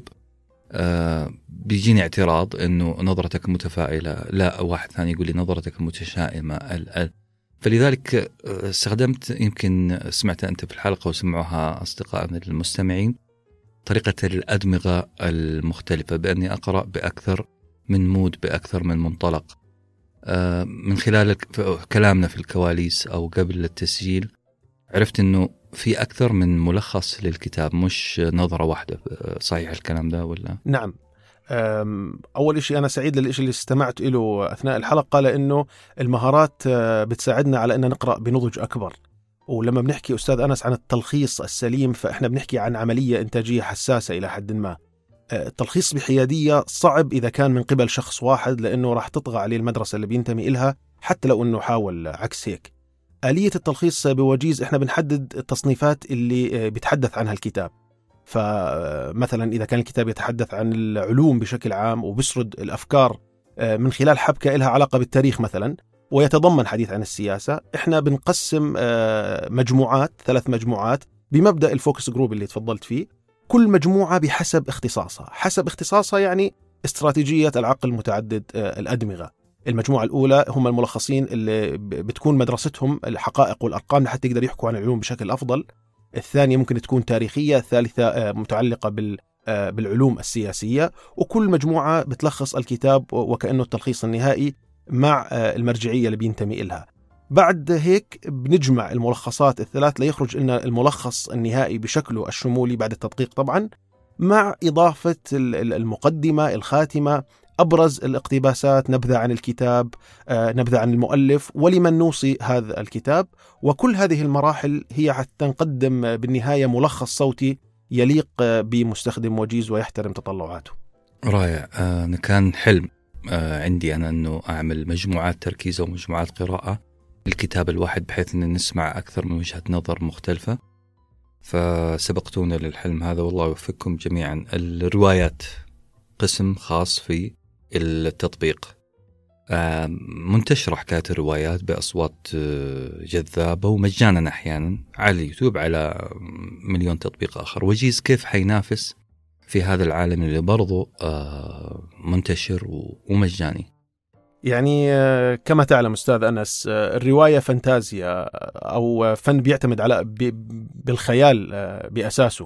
بيجيني اعتراض إنه نظرتك متفائلة، لا واحد ثاني يقول لي نظرتك متشائمة. فلذلك استخدمت، يمكن سمعت أنت في الحلقة وسمعوها أصدقائنا المستمعين، طريقة الأدمغة المختلفة، بأني أقرأ بأكثر من مود، بأكثر من منطلق. من خلال كلامنا في الكواليس أو قبل التسجيل عرفت أنه في أكثر من ملخص للكتاب، مش نظرة واحدة. صحيح الكلام ده ولا؟ نعم. أول شيء أنا سعيد للإشي اللي استمعت له أثناء الحلقة، لأنه المهارات بتساعدنا على أن نقرأ بنضج أكبر. ولما بنحكي أستاذ أنس عن التلخيص السليم، فإحنا بنحكي عن عملية إنتاجية حساسة إلى حد ما. التلخيص بحيادية صعب إذا كان من قبل شخص واحد، لأنه راح تطغى عليه المدرسة اللي بينتمي إلها، حتى لو أنه حاول عكس هيك. آلية التلخيص بوجيز إحنا بنحدد التصنيفات اللي بيتحدث عنها الكتاب. فمثلا إذا كان الكتاب يتحدث عن العلوم بشكل عام وبسرد الأفكار من خلال حبكة إلها علاقة بالتاريخ مثلا، ويتضمن حديث عن السياسة، إحنا بنقسم مجموعات، 3 مجموعات بمبدأ الفوكس جروب اللي تفضلت فيه، كل مجموعة بحسب اختصاصها. حسب اختصاصها يعني استراتيجية العقل متعدد الأدمغة. المجموعة الأولى هم الملخصين اللي بتكون مدرستهم الحقائق والأرقام لحتى يقدر يحكوا عن العلوم بشكل أفضل. الثانية ممكن تكون تاريخية. الثالثة متعلقة بالعلوم السياسية. وكل مجموعة بتلخص الكتاب وكأنه التلخيص النهائي مع المرجعية اللي بينتمي إلها. بعد هيك بنجمع الملخصات ال3 ليخرج لنا الملخص النهائي بشكله الشمولي بعد التدقيق طبعا، مع إضافة المقدمة، الخاتمة، أبرز الاقتباسات، نبذة عن الكتاب، نبذة عن المؤلف، ولمن نوصي هذا الكتاب. وكل هذه المراحل هي حتى نقدم بالنهاية ملخص صوتي يليق بمستخدم وجيز ويحترم تطلعاته. رائع. كان حلم عندي أنا أنه أعمل مجموعات تركيز أو مجموعات قراءة الكتاب الواحد، بحيث أن نسمع أكثر من وجهة نظر مختلفة. فسبقتونا للحلم هذا، والله يوفقكم جميعا. الروايات قسم خاص في التطبيق، منتشرة حكاية الروايات بأصوات جذابة ومجانا أحيانا على اليوتيوب، على مليون تطبيق آخر. وجيز كيف حينافس في هذا العالم اللي برضو منتشر ومجاني؟ يعني كما تعلم أستاذ أنس، الرواية فانتازيا أو فن بيعتمد على بالخيال بأساسه.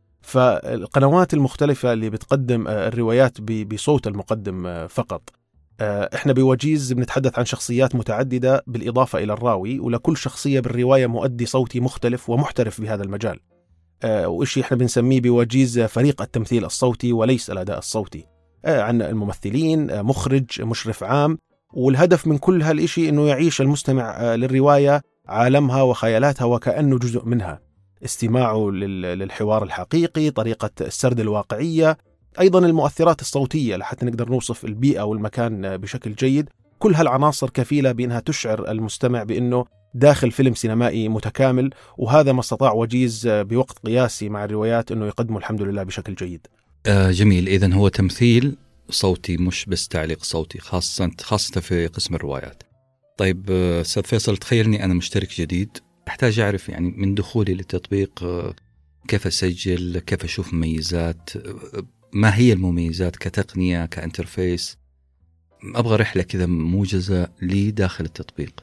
فالقنوات المختلفة اللي بتقدم الروايات بصوت المقدم فقط. احنا بوجيز بنتحدث عن شخصيات متعددة بالإضافة إلى الراوي، ولكل شخصية بالرواية مؤدي صوتي مختلف ومحترف بهذا المجال، وإشي احنا بنسميه بوجيز فريق التمثيل الصوتي وليس الأداء الصوتي. عن الممثلين، مخرج، مشرف عام، والهدف من كل هالإشي إنه يعيش المستمع للرواية عالمها وخيالاتها وكأنه جزء منها، استماعه للحوار الحقيقي، طريقة السرد الواقعية، أيضا المؤثرات الصوتية لحتى نقدر نوصف البيئة والمكان بشكل جيد. كل هالعناصر كفيلة بأنها تشعر المستمع بأنه داخل فيلم سينمائي متكامل، وهذا ما استطاع وجيز بوقت قياسي مع الروايات أنه يقدمه الحمد لله بشكل جيد. جميل. إذن هو تمثيل صوتي مش بس تعليق صوتي، خاصة في قسم الروايات. طيب أستاذ فيصل، تخيلني أنا مشترك جديد، أحتاج أعرف يعني من دخولي للتطبيق كيف أسجل، كيف أشوف مميزات، ما هي المميزات كتقنية كانترفيس. أبغى رحلة كذا موجزة لي داخل التطبيق.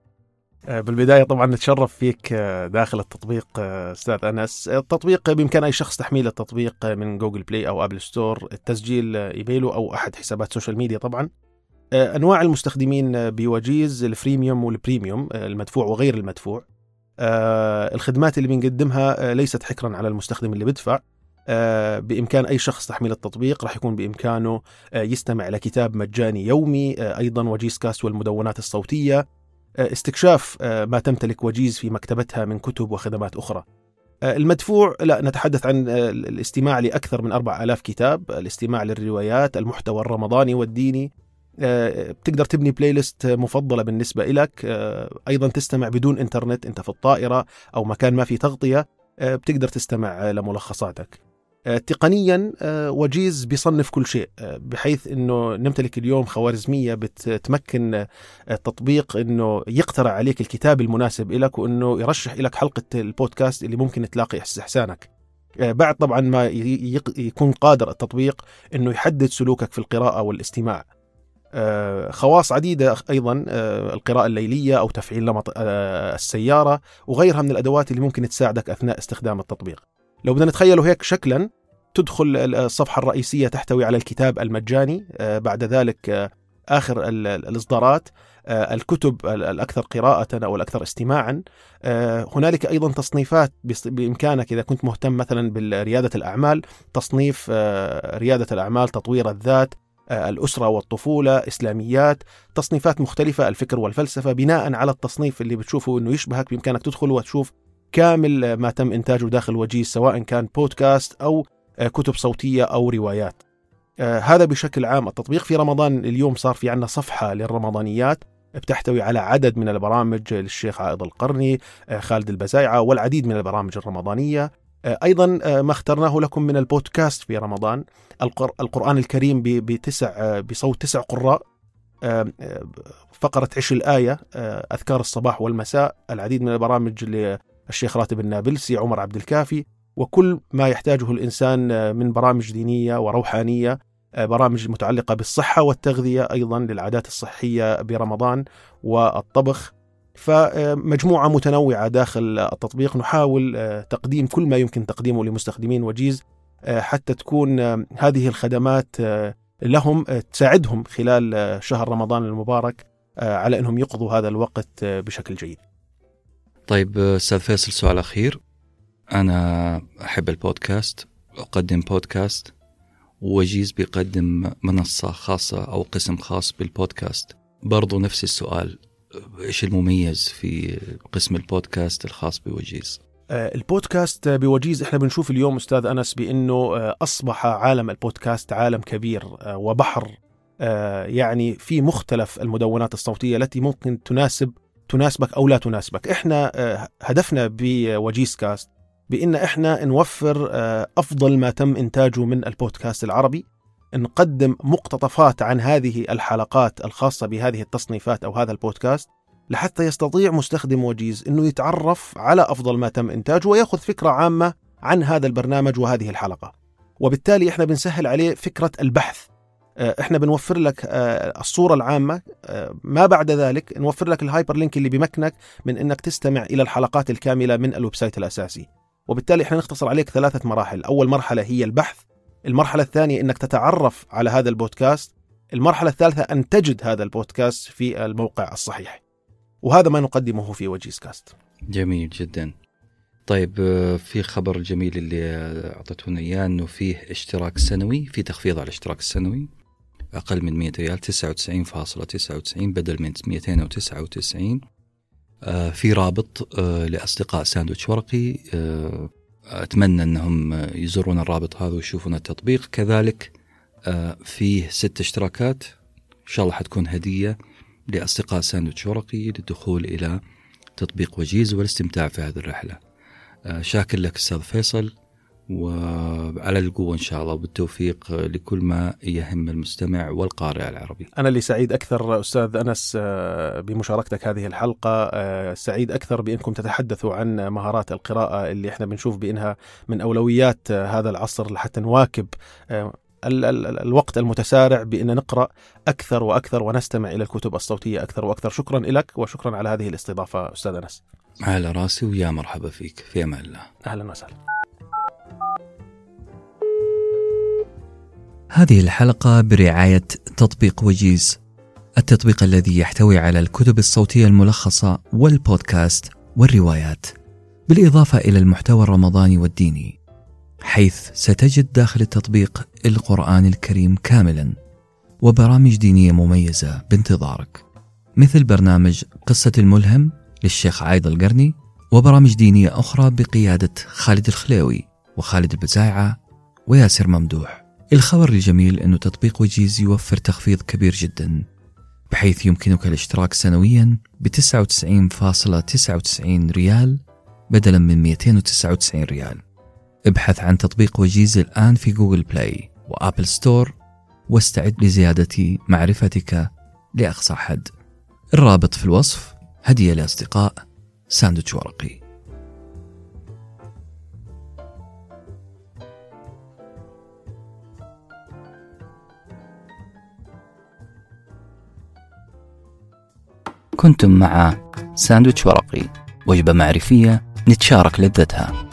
بالبداية طبعا نتشرف فيك داخل التطبيق أستاذ أنس. التطبيق بإمكان أي شخص تحميل التطبيق من جوجل بلاي أو أبل ستور، التسجيل إيميله أو أحد حسابات سوشيال ميديا. طبعا أنواع المستخدمين بوجيز الفريميوم والبريميوم، المدفوع وغير المدفوع. الخدمات اللي بنقدمها ليست حكرا على المستخدم اللي بدفع. بإمكان أي شخص تحميل التطبيق، راح يكون بإمكانه يستمع إلى كتاب مجاني يومي، أيضا وجيز كاست والمدونات الصوتية، استكشاف ما تمتلك وجيز في مكتبتها من كتب وخدمات أخرى. المدفوع لا، نتحدث عن الاستماع لأكثر من 4000 كتاب، الاستماع للروايات، المحتوى الرمضاني والديني. بتقدر تبني بلاي ليست مفضلة بالنسبة إلك، أيضا تستمع بدون إنترنت، أنت في الطائرة أو مكان ما في تغطية بتقدر تستمع لملخصاتك. تقنيا وجيز بيصنف كل شيء، بحيث أنه نمتلك اليوم خوارزمية بتمكن التطبيق أنه يقترح عليك الكتاب المناسب لك، وأنه يرشح لك حلقة البودكاست اللي ممكن تلاقي استحسانك، بعد طبعا ما يكون قادر التطبيق أنه يحدد سلوكك في القراءة والاستماع. خواص عديدة أيضا، القراءة الليلية أو تفعيل نمط السيارة وغيرها من الأدوات اللي ممكن تساعدك أثناء استخدام التطبيق. لو بدنا نتخيله هيك شكلا، تدخل الصفحة الرئيسية تحتوي على الكتاب المجاني، بعد ذلك آخر الإصدارات، الكتب الأكثر قراءة أو الأكثر استماعا. هنالك أيضا تصنيفات بإمكانك إذا كنت مهتم مثلا بريادة الأعمال، تصنيف ريادة الأعمال، تطوير الذات، الأسرة والطفولة، إسلاميات، تصنيفات مختلفة، الفكر والفلسفة. بناء على التصنيف اللي بتشوفه إنه يشبهك بإمكانك تدخل وتشوف كامل ما تم إنتاجه داخل وجيز، سواء كان بودكاست أو كتب صوتية أو روايات. هذا بشكل عام التطبيق. في رمضان اليوم صار في عنا صفحة للرمضانيات بتحتوي على عدد من البرامج للشيخ عائض القرني، خالد البزايعة، والعديد من البرامج الرمضانية. أيضا ما اخترناه لكم من البودكاست في رمضان، القرآن الكريم بصوت 9 قراء، فقرة عش الآية، أذكار الصباح والمساء، العديد من البرامج للشيخ راتب النابلسي، عمر عبد الكافي، وكل ما يحتاجه الإنسان من برامج دينية وروحانية، برامج متعلقة بالصحة والتغذية، أيضا للعادات الصحية برمضان والطبخ. فمجموعة متنوعة داخل التطبيق، نحاول تقديم كل ما يمكن تقديمه لمستخدمين وجيز حتى تكون هذه الخدمات لهم تساعدهم خلال شهر رمضان المبارك على أنهم يقضوا هذا الوقت بشكل جيد. طيب أستاذ فيصل، سؤال أخير. أنا أحب البودكاست، أقدم بودكاست، وجيز بيقدم منصة خاصة أو قسم خاص بالبودكاست، برضو نفس السؤال، إيش المميز في قسم البودكاست الخاص بوجيز؟ البودكاست بوجيز احنا بنشوف اليوم أستاذ أنس بأنه أصبح عالم البودكاست عالم كبير وبحر، يعني في مختلف المدونات الصوتية التي ممكن تناسبك أو لا تناسبك. احنا هدفنا بوجيز كاست بأن احنا نوفر أفضل ما تم إنتاجه من البودكاست العربي، نقدم مقتطفات عن هذه الحلقات الخاصة بهذه التصنيفات أو هذا البودكاست، لحتى يستطيع مستخدم وجيز أنه يتعرف على أفضل ما تم إنتاجه ويأخذ فكرة عامة عن هذا البرنامج وهذه الحلقة. وبالتالي إحنا بنسهل عليه فكرة البحث. إحنا بنوفر لك الصورة العامة، ما بعد ذلك نوفر لك الهايبر لينك اللي بيمكنك من أنك تستمع إلى الحلقات الكاملة من الويب سايت الأساسي. وبالتالي إحنا نختصر عليك 3 مراحل. أول مرحلة هي البحث، المرحلة الثانية أنك تتعرف على هذا البودكاست، المرحلة الثالثة أن تجد هذا البودكاست في الموقع الصحيح. وهذا ما نقدمه في وجيز كاست. جميل جدا. طيب، في خبر جميل اللي أعطتونا إياه أنه فيه اشتراك سنوي، في تخفيض على الاشتراك السنوي أقل من 100 ريال، 99.99 بدل من 299. في رابط لأصدقاء ساندويتش ورقي، أتمنى أنهم يزورون الرابط هذا ويشوفون التطبيق. كذلك فيه 6 اشتراكات إن شاء الله حتكون هدية لأصدقاء ساندويتش ورقي للدخول إلى تطبيق وجيز والاستمتاع في هذه الرحلة. شاكر لك أستاذ فيصل، وعلى القوة إن شاء الله وبالتوفيق لكل ما يهم المستمع والقارئ العربي. أنا اللي سعيد أكثر أستاذ أنس بمشاركتك هذه الحلقة، سعيد أكثر بأنكم تتحدثوا عن مهارات القراءة اللي إحنا بنشوف بأنها من أولويات هذا العصر لحتى نواكب الوقت المتسارع، بأن نقرأ أكثر وأكثر ونستمع إلى الكتب الصوتية أكثر وأكثر. شكرا لك وشكرا على هذه الاستضافة أستاذ أنس. على راسي، ويا مرحبا فيك. في أمان الله. أهلا وسهلا. هذه الحلقة برعاية تطبيق وجيز، التطبيق الذي يحتوي على الكتب الصوتية الملخصة والبودكاست والروايات، بالإضافة إلى المحتوى الرمضاني والديني، حيث ستجد داخل التطبيق القرآن الكريم كاملا وبرامج دينية مميزة بانتظارك، مثل برنامج قصة الملهم للشيخ عايض القرني، وبرامج دينية أخرى بقيادة خالد الخليوي وخالد البزايعة وياسر ممدوح. الخبر الجميل أنه تطبيق وجيز يوفر تخفيض كبير جدا، بحيث يمكنك الاشتراك سنويا ب99.99 ريال بدلا من 299 ريال. ابحث عن تطبيق وجيز الآن في جوجل بلاي وآبل ستور، واستعد لزيادة معرفتك لأقصى حد. الرابط في الوصف. هدية لأصدقاء ساندويتش ورقي. كنتم مع ساندويتش ورقي، وجبة معرفية نتشارك لذتها.